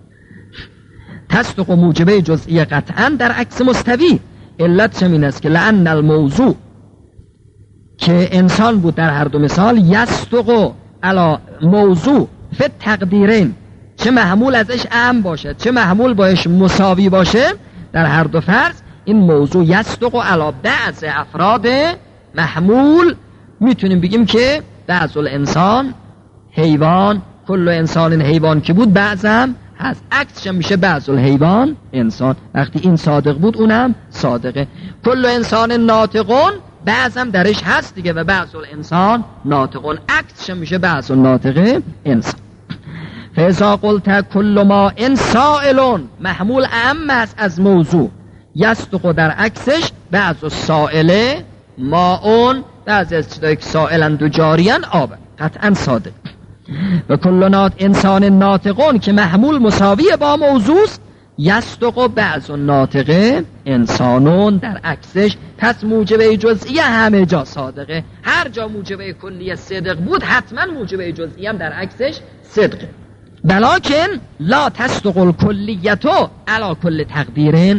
تصدق موجبه جزئیه قطعا در عکس مستوی. علت چمین است که لأن الموضوع که انسان بود در هر دو مثال یصدق علی موضوع فی تقدیرین، چه محمول ازش اعم باشد چه محمول باش مساوی باشه، در هر دو فرض این موضوع یصدق علی بعض افراد محمول. میتونیم بگیم که بعض الانسان حیوان، کل انسان حیوان که بود بعضم هست، عکسش میشه بعض الحیوان انسان. وقتی این صادق بود اونم صادقه. کل انسان ناطقون بعضم درش هست دیگه و بعض الانسان ناطقون، عکسش میشه بعض الناطقه انسان. فاذا قلت کل ما ان سائلون، محمول اعم است از موضوع، یصدق در عکسش بعض السائله ماءون، بعضی از چیزایی که سائلند و جاریان آب، قطعا صادق. و کل نات انسان ناطقون که محمول مساوی با موضوع یصدق بعض الناطقه انسانون در عکسش، پس موجبه جزئیه همه جا صادقه. هر جا موجبه کلیه صدق بود حتما موجبه جزئیه هم در عکسش صدقه. بلکن لا تصدق الکلیتو علی کل تقدیرین،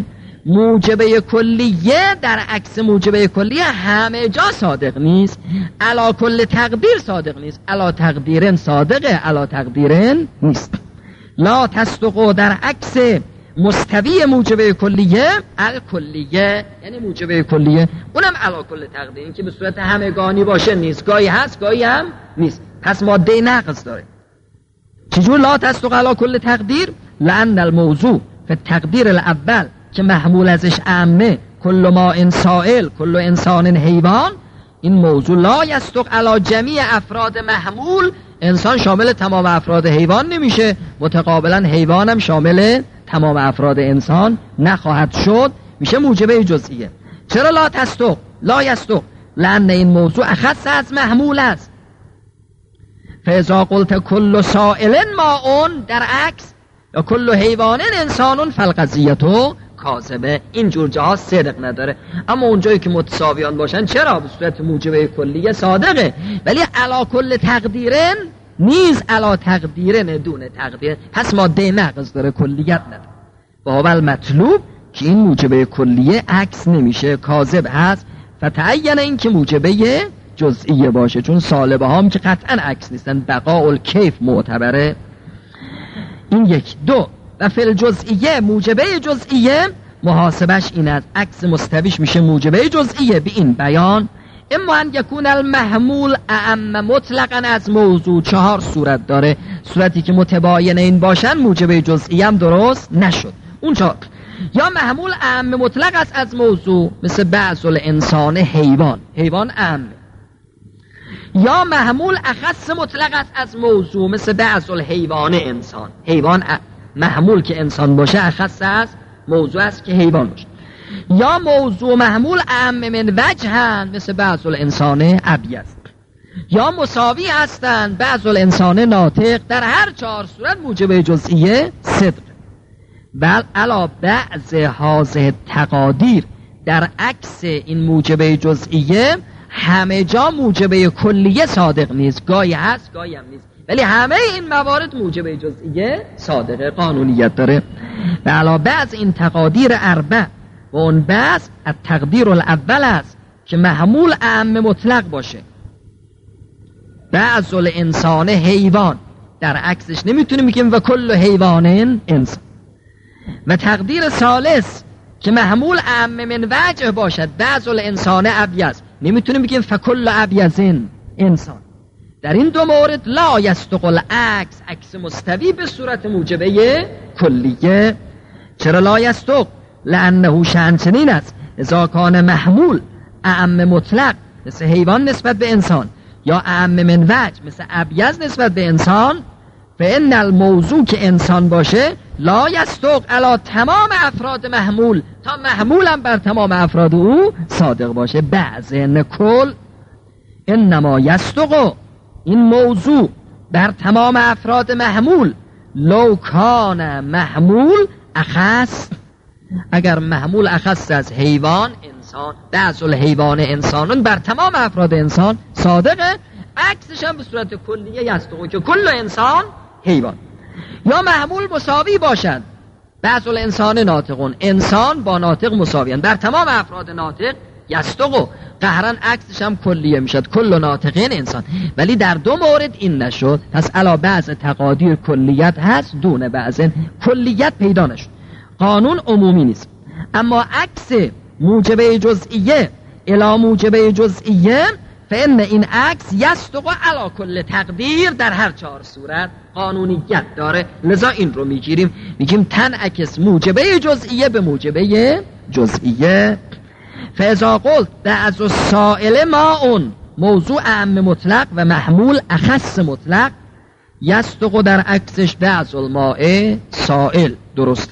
موجبه کلیه در عکس موجبه کلیه همه جا صادق نیست، علا کل تقدیر صادق نیست، علا تقدیرن صادقه، علا تقدیرن نیست. لا تصدقو در عکس مستوی موجبه کلیه الکلیه، یعنی موجبه کلیه اونم علا کل تقدیر، این که به صورت همگانی باشه نیست، گاهی هست گاهی هم نیست، پس ماده نقض داره. چجور لا تصدق علا کل تقدیر؟ لأن الموضوع فی التقدیر الاول که محمول ازش عامه، کل ما انسائل کل انسان حیوان، این موضوع لا یصدق علی جمیع افراد محمول، انسان شامل تمام افراد حیوان نمیشه، متقابلا حیوان هم شامل تمام افراد انسان نخواهد شد، میشه موجبه جزئیه. چرا لا تصدق؟ لا یصدق لأن این موضوع اخص از محمول است. فاذا قلت کل سائل ماء در عکس یا کل حیوان انسان فالقضیة کاذبه، این جور جاها صدق نداره. اما اونجایی که متساویان باشن چرا؟ به صورت موجبه کلیه صادقه، ولی علا کل تقدیرن نیز، علا تقدیرن دون تقدیر، پس ماده نقض داره، کلیت نداره. و هو المطلوب که این موجبه کلیه عکس نمیشه، کاذب هست. فتعین این که موجبه جزئیه باشه، چون سالبه هم که قطعا عکس نیستن، بقاء الکیف معتبره. این یک. دو، و فی الجزئیه موجبه جزئیه محاسبش این است، عکس مستویش میشه موجبه جزئیه به این بیان. اما ان یکون المحمول اعم مطلقا از موضوع، چهار صورت داره، صورتی که متباین این باشن موجبه جزئیه هم درست نشد. اون چهار، یا محمول اعم مطلق است از موضوع، مثل بعض الانسان حیوان، حیوان اعم، یا محمول اخص مطلق است از موضوع، مثل بعض الحیوان انسان، حیوان ا... محمول که انسان باشه اخص است موضوع است که حیوان باشه. یا موضوع محمول اعم من وجهن، مثل بعض الانسان ابیض. یا مساوی هستند بعض الانسان ناطق، در هر چهار صورت موجبه جزئیه صدق. بل علا بعض هذه تقادیر، در عکس این موجبه جزئیه همه جا موجبه کلیه صادق نیست، گاهی هست گاهی هم نیست، ولی همه این موارد موجبه جزئیه صادقه، قانونیت داره. و علا بعض این تقادیر اربع، و اون بعض التقدیر الاول است که محمول اعم مطلق باشه، بعض الانسان حیوان، در عکسش نمیتونیم بگیم و کل حیوان انسان. و تقدیر ثالث که محمول اعم من وجه باشد، بعض الانسان ابیض، نمیتونیم بگیم فکل ابیضین انسان. در این دو مورد لا یصدق العکس، عکس مستوی به صورت موجبه کلیه. چرا لا یصدق؟ لانه شأن چنین است اذا کان محمول اعم مطلق، مثل حیوان نسبت به انسان، یا اعم من وجه، مثل ابیض نسبت به انسان، فان الموضوع که انسان باشه لا یصدق علی تمام افراد محمول، تا محمول هم بر تمام افراد او صادق باشه، بعض نه کل. انما یصدق، این موضوع بر تمام افراد محمول، لو کان محمول اخص، اگر محمول اخص از حیوان انسان، بعض الحیوان انسانون بر تمام افراد انسان صادقه، عکسش هم به صورت کلیه یصدق که کل انسان حیوان. یا محمول مساوی باشد، بعض الانسان ناطقون، انسان با ناطق مساویان، بر تمام افراد ناطق یصدق، قهرن عکسش هم کلیه میشد، کل ناطقین انسان. ولی در دو مورد این نشد، پس علا بعض تقادیر کلیت هست، دون بعض کلیت پیدا نشد، قانون عمومی نیست. اما عکس موجبه جزئیه الی موجبه جزئیه، فإن این عکس یصدق علی کل تقدیر، در هر چهار صورت قانونیت داره. لذا این رو میگیریم، میگیم تنعکس موجبه جزئیه به موجبه جزئیه. فاذا قلت بعض السائل ماء، موضوع اعم مطلق و محمول اخص مطلق، یصدق در عکسش بعض الماء سائل، درست.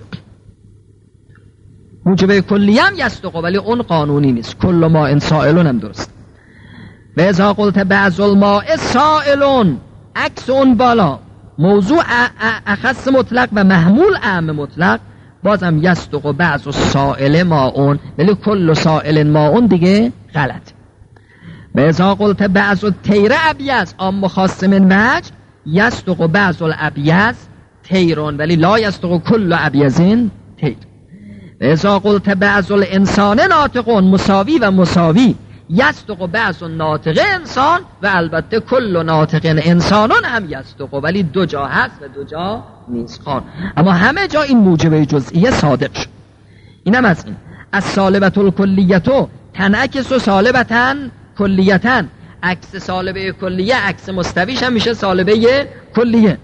موجبه کلی هم یصدق، ولی اون قانونی نیست، کل ماء سائلون هم درست. و اذا قلت بعض الماء سائلون، عکس اون بالا، موضوع اخص مطلق و محمول اعم مطلق، بازم یصدق بعض السائل ماء، ولی کل سائل ماء دیگه غلط. و اذا قلت بعض الطیر ابیض عام خاص من وجه، یصدق بعض الابیض طیرون، ولی لا یصدق کل ابیضین طیر. اذا قلت بعض الانسان ناطقون مساوی و مساوی یصدق بعض الناطق انسان و البته کل ناطق انسانون هم یصدق، ولی دو جا هست و دو جا نیست خان. اما همه جا این موجبه جزئیه صادق شد. اینم از این. از سالبت الکلیتو تنعکس و سالبتن کلیتن، عکس سالبه کلیه عکس مستویش هم میشه سالبه کلیه.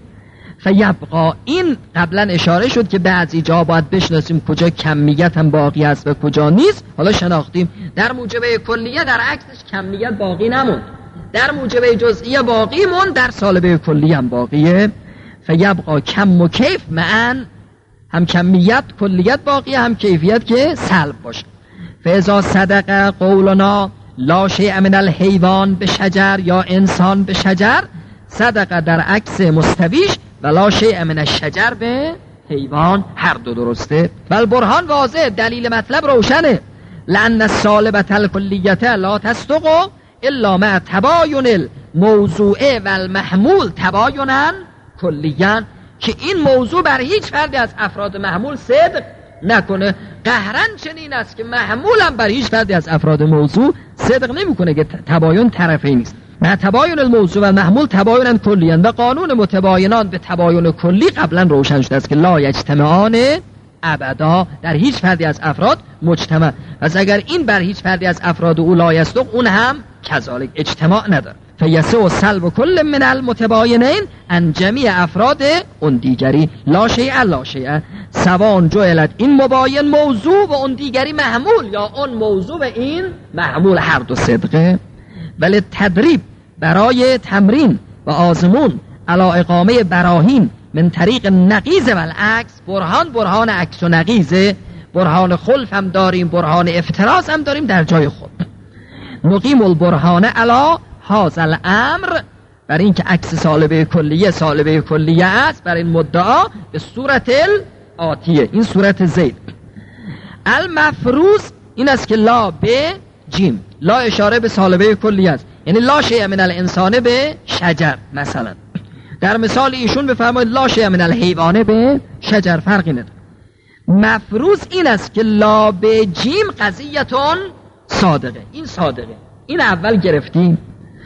فیبقا، این قبلا اشاره شد که بعضی جا باید بشناسیم کجا کمیت هم باقی است و کجا نیست. حالا شناختیم در موجبه کلیه در عکسش کمیت باقی نموند، در موجبه جزئیه باقی موند، در سالبه کلیه هم باقیه. فیبقا کم و کیف معن، هم کمیت کلیت باقیه هم کیفیت که سلب باشه. فاذا صدق قولنا لا شیء من الحیوان به شجر یا انسان به شجر، صدق در عکس مستویش ولا شیء من الشجر به حیوان، هر دو درسته. بل برهان واضح، دلیل مطلب روشنه. لأن السالبة الکلیت لا تصدق الا مع تباین الموضوع و المحمول تباینا کلیا، که این موضوع بر هیچ فردی از افراد محمول صدق نکنه. قهرن چنین است که محمول هم بر هیچ فردی از افراد موضوع صدق نمیکنه که تباین طرفین نیست. مع تباین الموضوع و محمول تباینا کلیا، و قانون متباینان به تباین کلی قبلا روشن شده است که لا یجتمعان ابدا، در هیچ فردی از افراد مجتمع. پس اگر این بر هیچ فردی از افراد او لا یصدق، اون هم کذالک اجتماع نداره. فیسع سلب کل من المتباینین ان جمیع افراد اون دیگری لا شیء لا شیء سواء جعلت این مباین موضوع و اون دیگری محمول، یا اون موضوع و این محمول هر دو صدقه. ولی تدریب برای تمرین و آزمون علی اقامه براهین من طریق نقیض و العکس، برهان برهان عکس و نقیضه، برهان خلف هم داریم، برهان افتراض هم داریم در جای خود. نقیم البرهان علی هذا الامر، بر این که عکس سالبه کلیه سالبه کلیه است، بر این مدعا به صورت آتیه، این صورت زید. المفروض این است که لا به جیم، لا اشاره به سالبه کلیه است، یعنی لا شیء من الانسان به شجر. مثلا در مثال ایشون بفرمایید لا شیء من الحیوان به شجر، فرقی نداره. مفروض این است که لا به جیم قضیتون صادقه، این صادقه، این اول گرفتیم.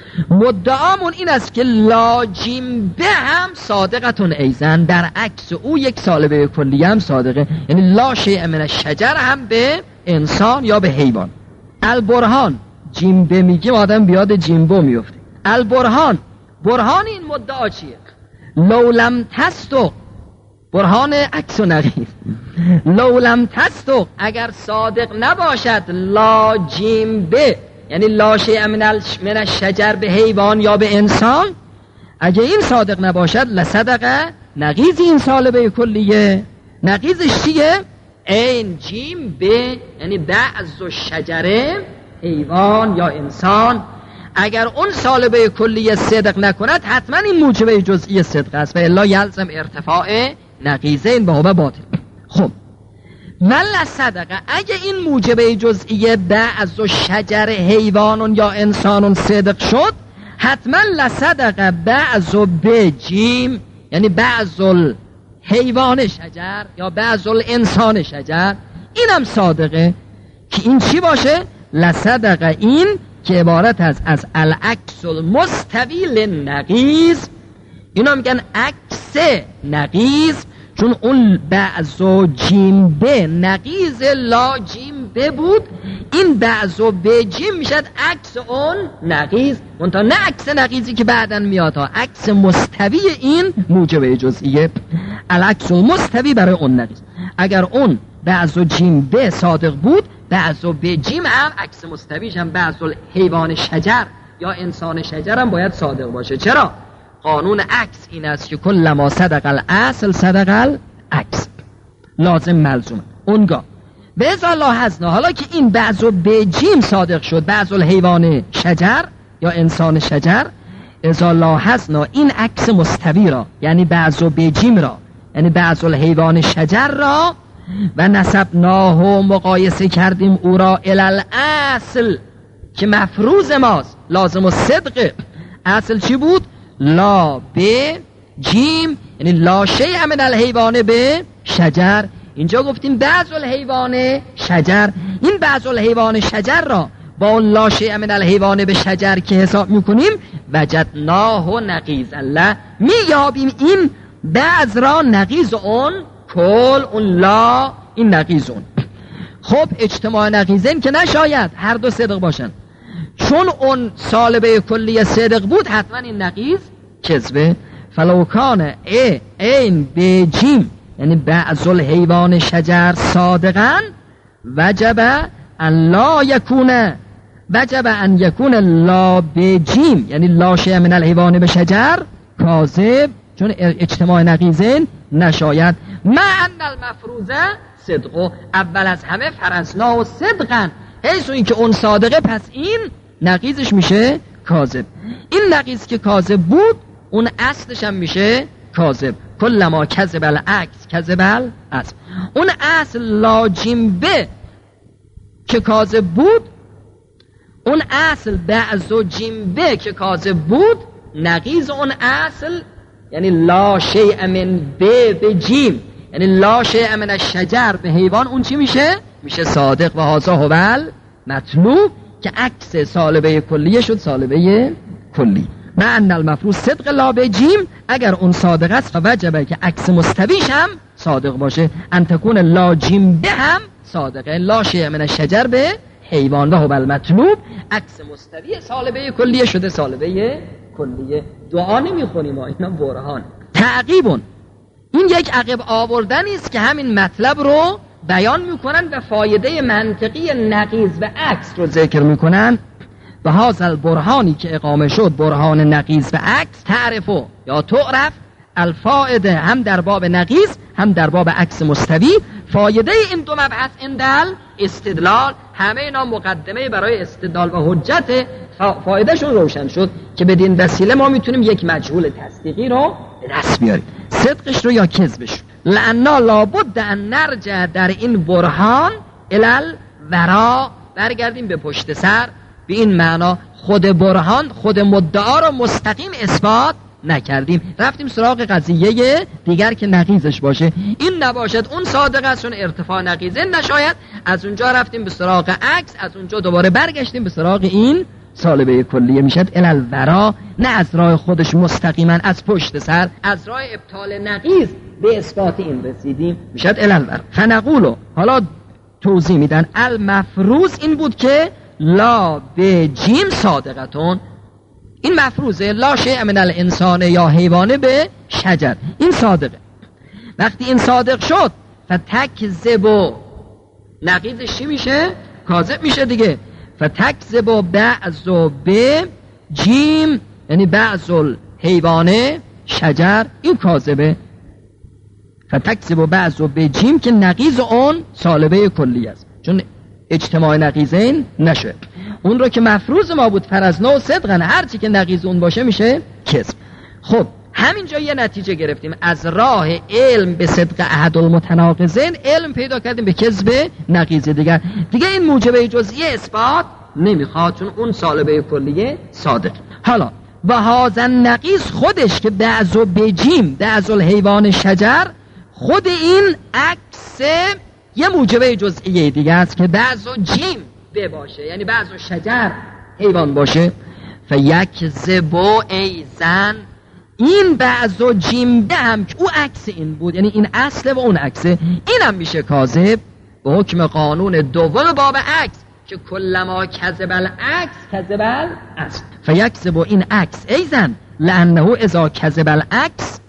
مدعامون این است که لا جیم به هم صادقتون ایزن، در عکس او یک سالبه کلیه هم صادقه، یعنی لا شیء من الشجر هم به انسان یا به حیوان. البرهان، جیم به میگیم آدم بیاد جیمبو میفته. البرهان، برهان این مدعا چیه؟ لو لم تصدق، برهان عکس و نقیض. لو لم تصدق، اگر صادق نباشد لا جیم به، یعنی لا شیء من الشجر به حیوان یا به انسان، اگه این صادق نباشد لصدق نقیض این سالبه کلیه. نقیضش چیه؟ این جیم به، یعنی بعض الشجره حیوان یا انسان. اگر اون سالبه کلیه صدق نکند حتما این موجبه جزئی صدق است و الا یلزم ارتفاع نقیضین به هو باطل. خب مل صدقه، اگه این موجبه جزئیه بعض شجر حیوانون یا انسانون صدق شد، حتما لصدقه بعض به جیم، یعنی بعض حیوان شجر یا بعض انسان شجر، اینم صادقه. که این چی باشه؟ لصدقه این که عبارت از از العکس المستوی للنقیض، اینا میگن عکس نقیض، چون اون بعض و جیم به نقیض لا جیم به بود، این بعض و به جیم میشد عکس اون نقیض، منتها نه عکس نقیضی که بعدن میاد ها، عکس مستوی این موجبه جزئیه. العکس مستوی برای اون نقیض. اگر اون بعض و جیم به صادق بود، بعض و به جیم هم عکس مستویش هم بعض و حیوان شجر یا انسان شجر هم باید صادق باشه. چرا؟ قانون عکس این است که کل ما صدق الاصل صدق العکس، لازم ملزوم اونگاه. به ازا لاحظنا، حالا که این بعض و به جیم صادق شد، بعض الحیوان شجر یا انسان شجر، ازا لاحظنا این عکس مستوی را، یعنی بعض و به جیم را، یعنی بعض الحیوان شجر را، و نسبناه و مقایسه کردیم او را الاصل که مفروض ماست، لازم و صدق. اصل چی بود؟ لا به جیم، یعنی لا شیء من الحیوان به شجر، اینجا گفتیم بعض الحیوان شجر، این بعض الحیوان شجر را با لا شیء من الحیوان به شجر که حساب میکنیم وجدناه نقیض الله، مییابیم این بعض را نقیض اون کل، اون لا این نقیض اون. خب اجتماع نقیضین که نشاید هر دو صدق باشن، چون اون سالبه کلی صدق بود حتما این نقیض کذبه. فلوکان ای این به جیم یعنی بعض الحیوان شجر صادقا وجب ان لا یکونه وجب ان یکون لا به جیم یعنی لا شیء من الحیوان به شجر کاذب، چون اجتماع نقیضین نشاید. ما ان المفروضه صدق، اول از همه فرضنا و صدقا، حیث این که اون صادقه پس این نقیضش میشه کاذب. این نقیض که کاذب بود اون اصلش هم میشه کاذب. کلما کذب العکس کذب الاصل، اون اصل لا جیمبه که کاذب بود، اون اصل بعض و جیمبه که کاذب بود، نقیض اون اصل یعنی لا شیء من به به جیم یعنی لا شیء من الشجر به حیوان، اون چی میشه؟ میشه صادق. و هذا هو المطلوب که عکس سالبه کلیه شد سالبه کلی. معنی المفروض صدق لا به جیم، اگر اون صادق است وجبه که عکس مستویش هم صادق باشه. ان تکون لا جیم به هم صادقه، لا شیء من الشجر به حیوان و هو المطلوب، عکس مستوی سالبه کلیه شده سالبه کلیه. دعا نمیخونیم ما، اینا برهان. تعقیبون، این یک عقب آوردنی است که همین مطلب رو بیان میکنن و فایده منطقی نقیض و عکس رو ذکر میکنن. و هذا برهانی که اقامه شد برهان نقیض و عکس، تعرفو یا تعرف الفائده هم در باب نقیض هم در باب عکس مستوی. فایده این دو مبحث اندل استدلال، همه اینا مقدمه برای استدلال و حجت. فایدهشون روشن شد که بدین وسیله ما میتونیم یک مجهول تصدیقی رو به دست بیاریم، صدقش رو یا کذبش. لعنا لابد ان نرجع در این برهان الال ورا، برگردیم به پشت سر. به این معنا خود برهان خود مدعا رو مستقیم اثبات نکردیم، رفتیم سراغ قضیه دیگر که نقیضش باشه. این نباشد اون صادق است چون ارتفاع نقیضه نشاید، از اونجا رفتیم به سراغ عکس، از اونجا دوباره برگشتیم به سراغ این سالبه کلیه. میشد الال ورا، نه از راه خودش مستقیما از پشت سر، از راه ابطال نقیض به اثبات این رسیدیم، میشد الال ورا. فنقولو، حالا توضیح میدن المفروض این بود که لا به جیم صادقتون، این مفروضه لا شیء من الانسان یا حیوانه به شجر، این صادقه. وقتی این صادق شد فتکذب، نقیضش چی میشه؟ کاذب میشه دیگه. فتکذب بعض به جیم یعنی بعض الحیوانه شجر، این کاذبه. فتکذب بعض به جیم که نقیض اون سالبه کلی است، چون اجتماع نقیضین نشه. اون رو که مفروض ما بود فرضنا و صدقن، هرچی که نقیض اون باشه میشه کذب. خب همینجا یه نتیجه گرفتیم از راه علم به صدق احد المتناقضین، علم پیدا کردیم به کذب نقیض دیگر. دیگه این موجبه جزئی اثبات نمیخواد، چون اون سالبه کلیه صادق. حالا و هذا نقیض خودش که بعض و بجیم بعض الحیوان شجر، خود این عکس یه موجبه جزئی دیگه است که بعض و جیم به باشه، یعنی بعض و شجر حیوان باشه. فیکذبو ایزن، این بعض و جیم به هم که او عکس این بود، یعنی این اصله و اون عکسه، این هم میشه کاذب به حکم قانون دوم باب عکس که کلما کذب العکس کذب الاصل. فیکذبو این عکس ایزن لانه اذا کذب العکس،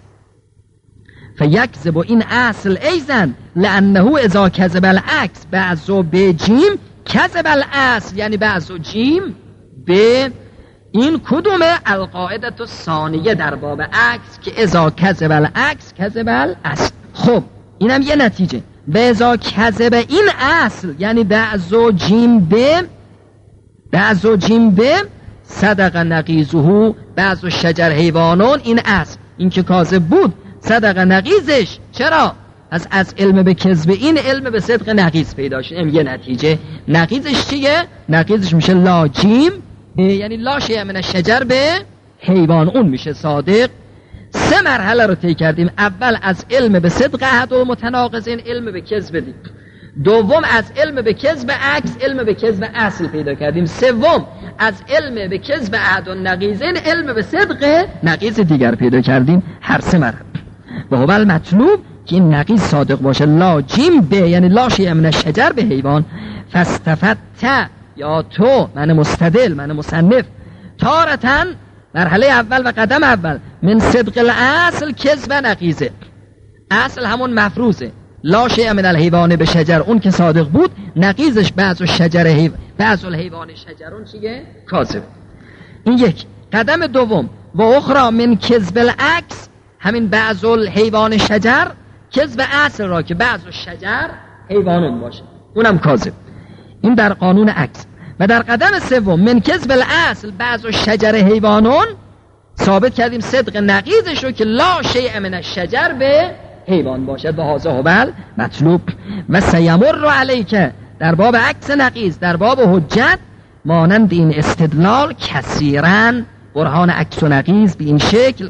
فیکذبو این اصل ایزن لانه اذا کذب العکس بعض و به جیم کذب الاصل، یعنی بعض و جیم به. این کدومه؟ القاعده الثانیه در باب عکس که اذا کذب العکس کذب الاصل. خب اینم یه نتیجه. به اذا کذب این اصل یعنی بعض و جیم به، بعض و جیم به صدق نقیضه بعض و شجر حیوانون، این اصل این که کاذب بود صدق نقیضش. چرا؟ از از علم به کذب این علم به صدق نقیض پیدا شد. یه نتیجه. نقیضش چیه؟ نقیضش میشه لا جیم یعنی لا شیء من الشجر به حیوان، اون میشه صادق. سه مرحله رو طی کردیم. اول از علم به صدق احد المتناقضین علم به کذب دید. دوم از علم به کذب عکس علم به کذب اصل پیدا کردیم. سوم از علم به کذب احد النقیضین علم به صدق نقیض دیگر پیدا کردیم. هر سه مرحله و هو المطلوب که این نقیض صادق باشه. لا جیم به یعنی لا شیء من الشجر به حیوان. فاستفدت یا تو من مستدل من مصنف تارتن مرحله اول و قدم اول من صدق الاصل کذب نقیضه. اصل همون مفروضه لا شیء من الحیوان به شجر اون که صادق بود، نقیضش بعض الشجر حیو... بعض الحیوان شجرون چیه؟ کاذب. این یک. قدم دوم و اخرى من کذب العکس همین بعض الحیوان شجر کذب اصل را که بعض الشجر حیوانون باشه اونم کاذب. این در قانون عکس. و در قدم سوم من کذب الاصل بعض الشجر حیوانون ثابت کردیم صدق نقیضش رو که لا شیء من الشجر به حیوان باشد و هذا هو مطلوب. و سیمر علیک در باب عکس نقیض در باب حجت مانند این استدلال کثیرا برهان عکس و نقیض به این شکل.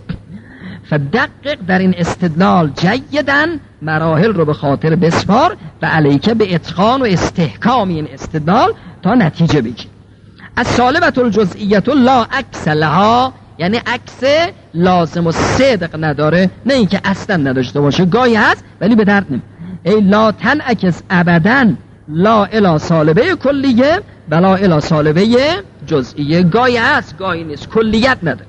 فدقق در این استدلال جیداً مراحل رو به خاطر بسپار و علیکه به اتقان و استحکام این استدلال تا نتیجه بگیر. از سالبت الجزئیت لا عکس لها یعنی عکس لازم و صدق نداره، نه اینکه اصلا نداشته باشه، گاهی هست ولی به درد نمی. ای لا تنعکس ابداً لا الی سالبه کلیه بلا الی سالبه جزئیه. گاهی هست گاهی نیست، کلیت نداره.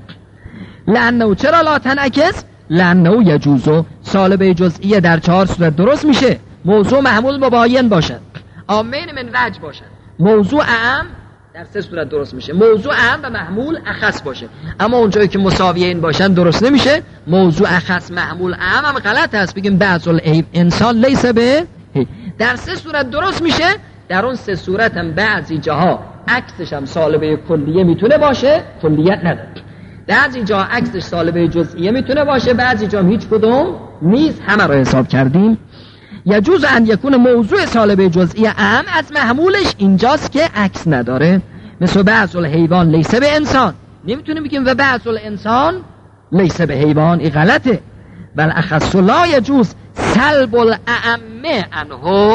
لانه چرا لا تنعکس؟ لانه یجوزو سالبه جزئیه در چهار صورت درست میشه. موضوع محمول مباین باشد، عامین من وجه باشد، موضوع اعم در سه صورت درست میشه، موضوع اعم و محمول اخص باشه. اما اونجایی که مساویه این باشن درست نمیشه. موضوع اخص محمول اعم هم غلط هست، بگیم بعض الانسان لیس به. در سه صورت درست میشه. در اون سه صورت هم بعضی جاها عکسش هم سالبه کلیه میتونه باشه، کلیت نداره. بعضی جا عکسش سالبه جزئیه میتونه باشه، بعضی جا هیچ کدوم نیست. همه رو حساب کردیم. یجوز ان یکون موضوع سالبه جزئیه اهم از محمولش اینجاست که عکس نداره. مثل بعض الحیوان لیس به انسان، نمیتونیم بگیم و بعض الانسان لیس به حیوان، این غلطه. بل اخص لا یجوز سلب الاعمه عنه.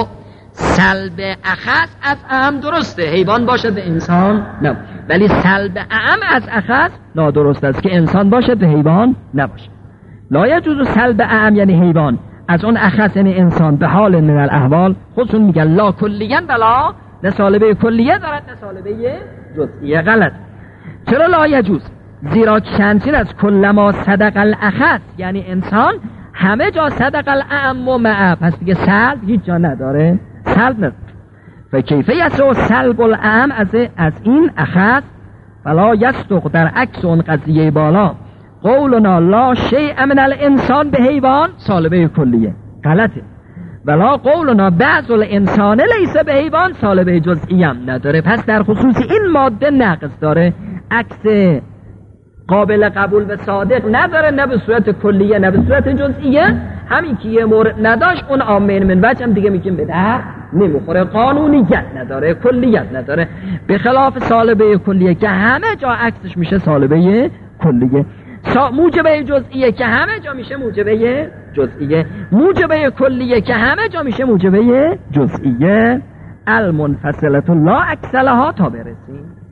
سلب اخص از اهم درسته، حیوان باشد به انسان نه، ولی سلب اعم از اخص نادرست است که انسان باشد به حیوان نباشه. لا یجوز سلب اعم یعنی حیوان از اون اخص یعنی انسان به حال من الاحوال. خودشون میگن لا کلیاً بلا، نه سالبه کلیه دارد نه سالبه جزئیه. غلط. چرا لا یجوز؟ زیرا چندین از کلما صدق الاخص یعنی انسان همه جا صدق الاعم و معه، پس دیگه سلب هیچ جا نداره، سلب نداره. فکیفه یسو سلب الاعم از از این اخص فلا یصدق در عکس اون قضیه بالا قولنا لا شیء من الانسان به حیوان سالبه کلیه. غلطه. ولا قولنا بعض الانسان لیس به حیوان سالبه جزئیه هم نداره. پس در خصوص این ماده نقص داره، عکس قابل قبول به صادق نداره، نه به صورت کلیه نه به صورت جزئیه. همین که یه مورد نداشت اون عامین من وجه هم دیگه میگیم به در نمیخوره، قانونیت نداره، کلیت نداره. به خلاف سالبه کلیه که همه جا عکسش میشه سالبه کلیه. موجبه جزئیه که همه جا میشه موجبه جزئیه. موجبه کلیه که همه جا میشه موجبه جزئیه. المنفصلة لا عکس لها تا برسیم.